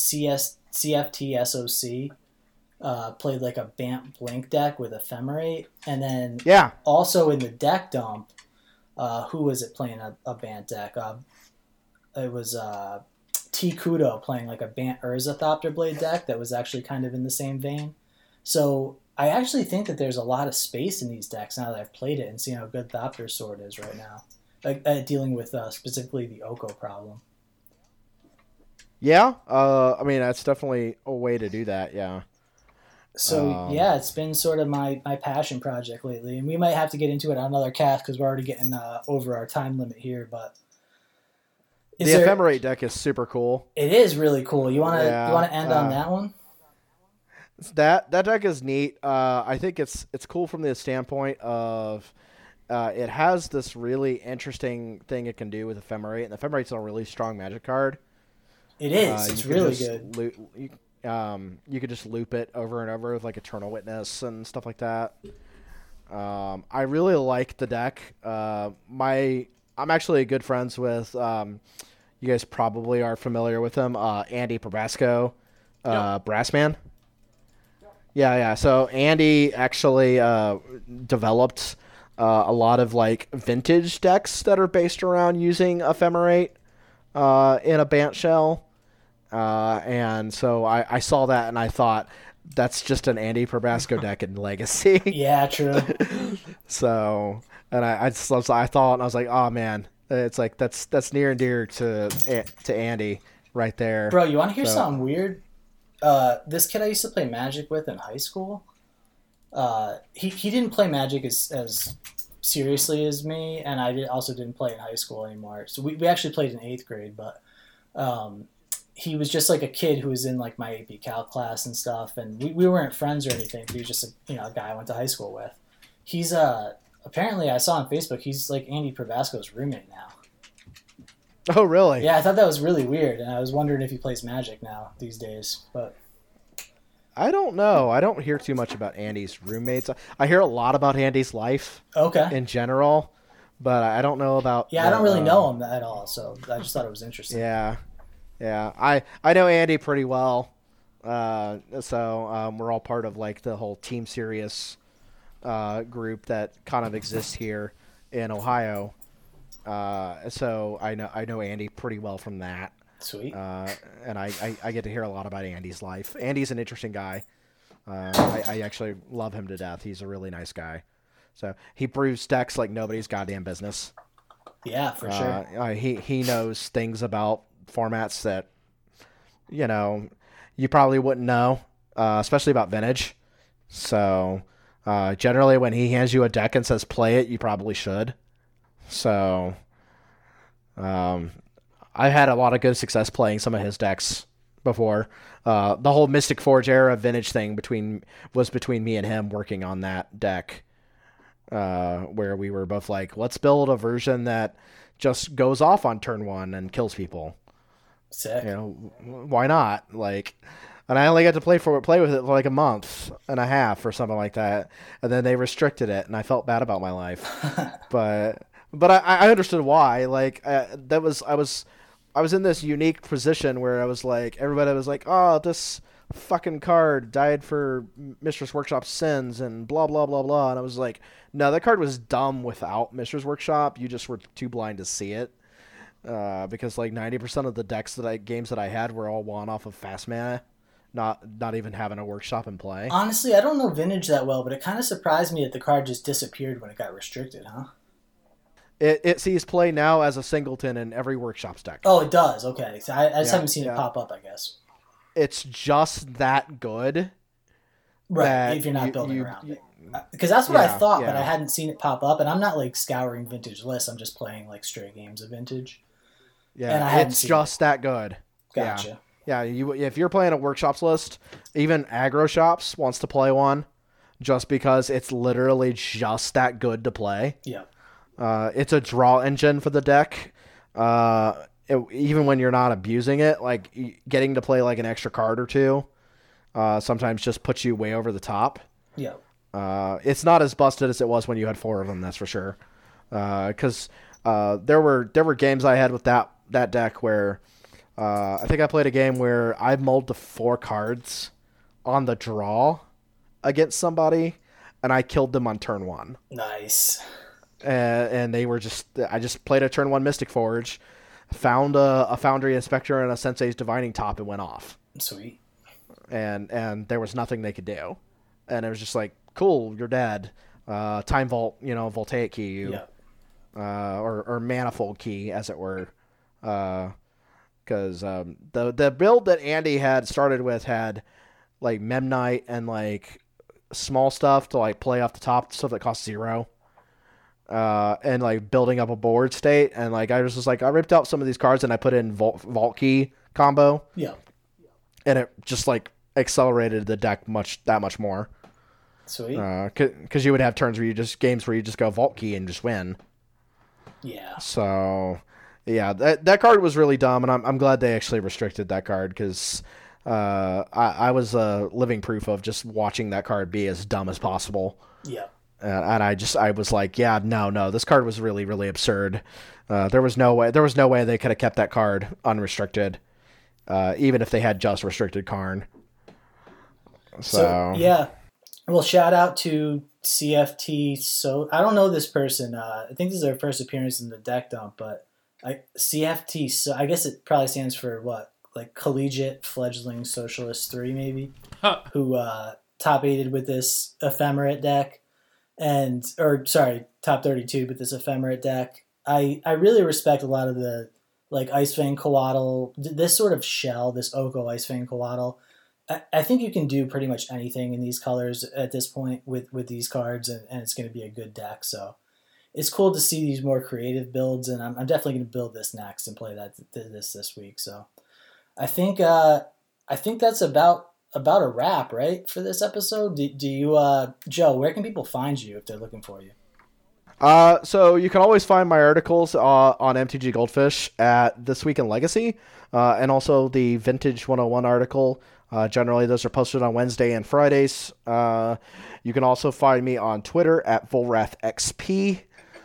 CFT SOC, played like a Bant Blink deck with Ephemerate. And then also in the deck dump, who was it playing a Bant deck? It was T. Kudo playing like a Bant Urza Thopter Blade deck that was actually kind of in the same vein. So I actually think that there's a lot of space in these decks now that I've played it and seen how good Thopter Sword is right now. Like dealing with specifically the Oko problem. Yeah, I mean, that's definitely a way to do that, yeah. So, it's been sort of my passion project lately. And we might have to get into it on another cast because we're already getting over our time limit here, but... The Ephemerate deck is super cool. It is really cool. You want to end on that one? That deck is neat. I think it's cool from the standpoint of it has this really interesting thing it can do with Ephemerate, and Ephemerate's a really strong Magic card. It is. It's really good. You could just loop it over and over with like Eternal Witness and stuff like that. I really like the deck. I'm actually good friends with, you guys probably are familiar with him, Andy Probasco, Brassman. Yeah. So Andy actually developed a lot of like vintage decks that are based around using Ephemerate in a Bant shell. And so I saw that and I thought, that's just an Andy Probasco deck in Legacy. Yeah, true. So... And I thought, and I was like, oh man, it's like that's near and dear to Andy right there. Bro, you want to hear something weird? This kid I used to play Magic with in high school, he didn't play Magic as seriously as me, and I also didn't play in high school anymore. So we actually played in 8th grade, but he was just like a kid who was in like my AP Calc class and stuff, and we weren't friends or anything. He was just a guy I went to high school with. He's apparently, I saw on Facebook, he's like Andy Probasco's roommate now. Oh, really? Yeah, I thought that was really weird, and I was wondering if he plays Magic now these days. But I don't know. I don't hear too much about Andy's roommates. I hear a lot about Andy's life in general, but I don't know about... Yeah, I don't really know him at all, so I just thought it was interesting. Yeah. I know Andy pretty well, so we're all part of like the whole Team Sirius group that kind of exists here in Ohio. So I know Andy pretty well from that. Sweet. And I get to hear a lot about Andy's life. Andy's an interesting guy. I actually love him to death. He's a really nice guy. So he brews decks like nobody's goddamn business. Yeah, for sure. He knows things about formats that, you probably wouldn't know, especially about Vintage. So... generally, when he hands you a deck and says play it, you probably should. So, I had a lot of good success playing some of his decks before. The whole Mystic Forge era vintage thing was between me and him working on that deck, where we were both like, let's build a version that just goes off on turn 1 and kills people. Sick. You know, why not? Like, and I only got to play with it for like a month and a half or something like that, and then they restricted it, and I felt bad about my life. but I understood why. Like, I was in this unique position where I was like, everybody was like, oh, this fucking card died for Mistress Workshop's sins and blah blah blah blah, and I was like, no, that card was dumb without Mistress Workshop. You just were too blind to see it. Because like 90% of the games that I had were all won off of fast mana, not even having a workshop in play. Honestly, I don't know Vintage that well, but it kind of surprised me that the card just disappeared when it got restricted, huh? It sees play now as a singleton in every workshop's deck. Oh, it does. Okay, so I just haven't seen it pop up, I guess. It's just that good, right? If you're not building around it, because that's what I thought, but I hadn't seen it pop up. And I'm not like scouring Vintage lists; I'm just playing like straight games of Vintage. Yeah, and it's just that good. Gotcha. Yeah, if you're playing a workshops list, even aggro shops wants to play one, just because it's literally just that good to play. Yeah. It's a draw engine for the deck. Even when you're not abusing it, like getting to play like an extra card or two, sometimes just puts you way over the top. Yeah. It's not as busted as it was when you had 4 of them, that's for sure. Because there were games I had with that deck where I think I played a game where I mulled the 4 cards on the draw against somebody, and I killed them on turn 1. Nice. And they were I just played a turn 1 Mystic Forge, found a Foundry Inspector and a Sensei's Divining Top, and went off. Sweet. And there was nothing they could do. And it was just like, cool, you're dead. Time Vault, Voltaic Key you. Yeah. Or Manifold Key, as it were. Because the build that Andy had started with had like Memnite and like small stuff to like play off the top, stuff that costs 0. And like building up a board state, and like I was just like, I ripped out some of these cards and I put in Vault Key combo. Yeah. And it just like accelerated the deck that much more. Sweet. Because you would have turns where games where you just go Vault Key and just win. Yeah. So, yeah, that card was really dumb, and I'm glad they actually restricted that card, because I was living proof of just watching that card be as dumb as possible. Yeah. And I was like, yeah, no, this card was really, really absurd. There was no way they could have kept that card unrestricted, even if they had just restricted Karn. So yeah. Well, shout out to CFT. So I don't know this person. I think this is their first appearance in the deck dump, but CFT. So I guess it probably stands for what, like Collegiate Fledgling Socialist 3, maybe. Who top 8'd with this Ephemerate deck, top 32 with this Ephemerate deck. I really respect a lot of the like Icefang Coatl, this sort of shell, this Oko Icefang Coatl. I think you can do pretty much anything in these colors at this point with these cards, and it's going to be a good deck. So it's cool to see these more creative builds, and I'm definitely going to build this next and play this week. So I think that's about a wrap, right, for this episode. Do you, Joe? Where can people find you if they're looking for you? So you can always find my articles on MTG Goldfish at This Week in Legacy, and also the Vintage 101 article. Generally, those are posted on Wednesday and Fridays. You can also find me on Twitter at VolrathXP.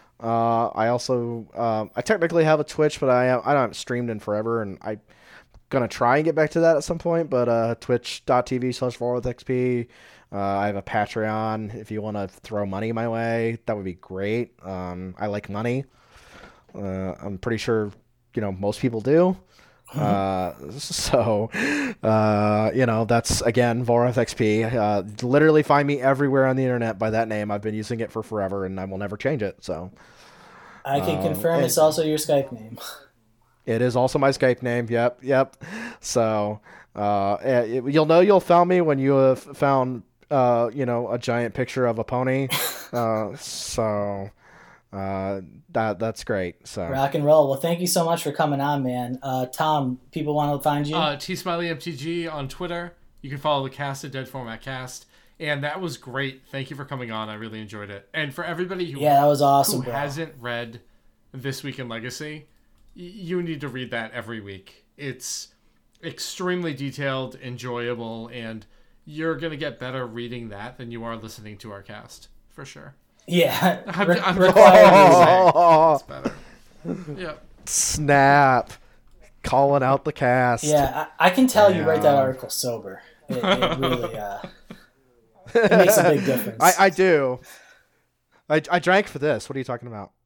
I technically have a Twitch, but I haven't streamed in forever, and I'm going to try and get back to that at some point, but twitch.tv/VolrathXP. I have a Patreon. If you want to throw money my way, that would be great. I like money. I'm pretty sure, most people do. That's again VolrathXP. Literally find me everywhere on the internet by that name. I've been using it for forever, and I will never change it. So I can confirm it's also your Skype name. It is also my Skype name. Yep. So you'll found me when you have found a giant picture of a pony. So That's great. So Rock and roll. Well, thank you so much for coming on, man. Tom, people want to find you? TSmileyMTG on Twitter. You can follow the cast at Dead Format Cast. And that was great. Thank you for coming on. I really enjoyed it. And for everybody who that was awesome, who hasn't read This Week in Legacy, you need to read that every week. It's extremely detailed, enjoyable, and you're going to get better reading that than you are listening to our cast, for sure. Yeah. I'm oh, it's better. Yeah. Snap. Calling out the cast. Yeah, I can tell you write that article sober. It really it makes a big difference. I do. I drank for this. What are you talking about?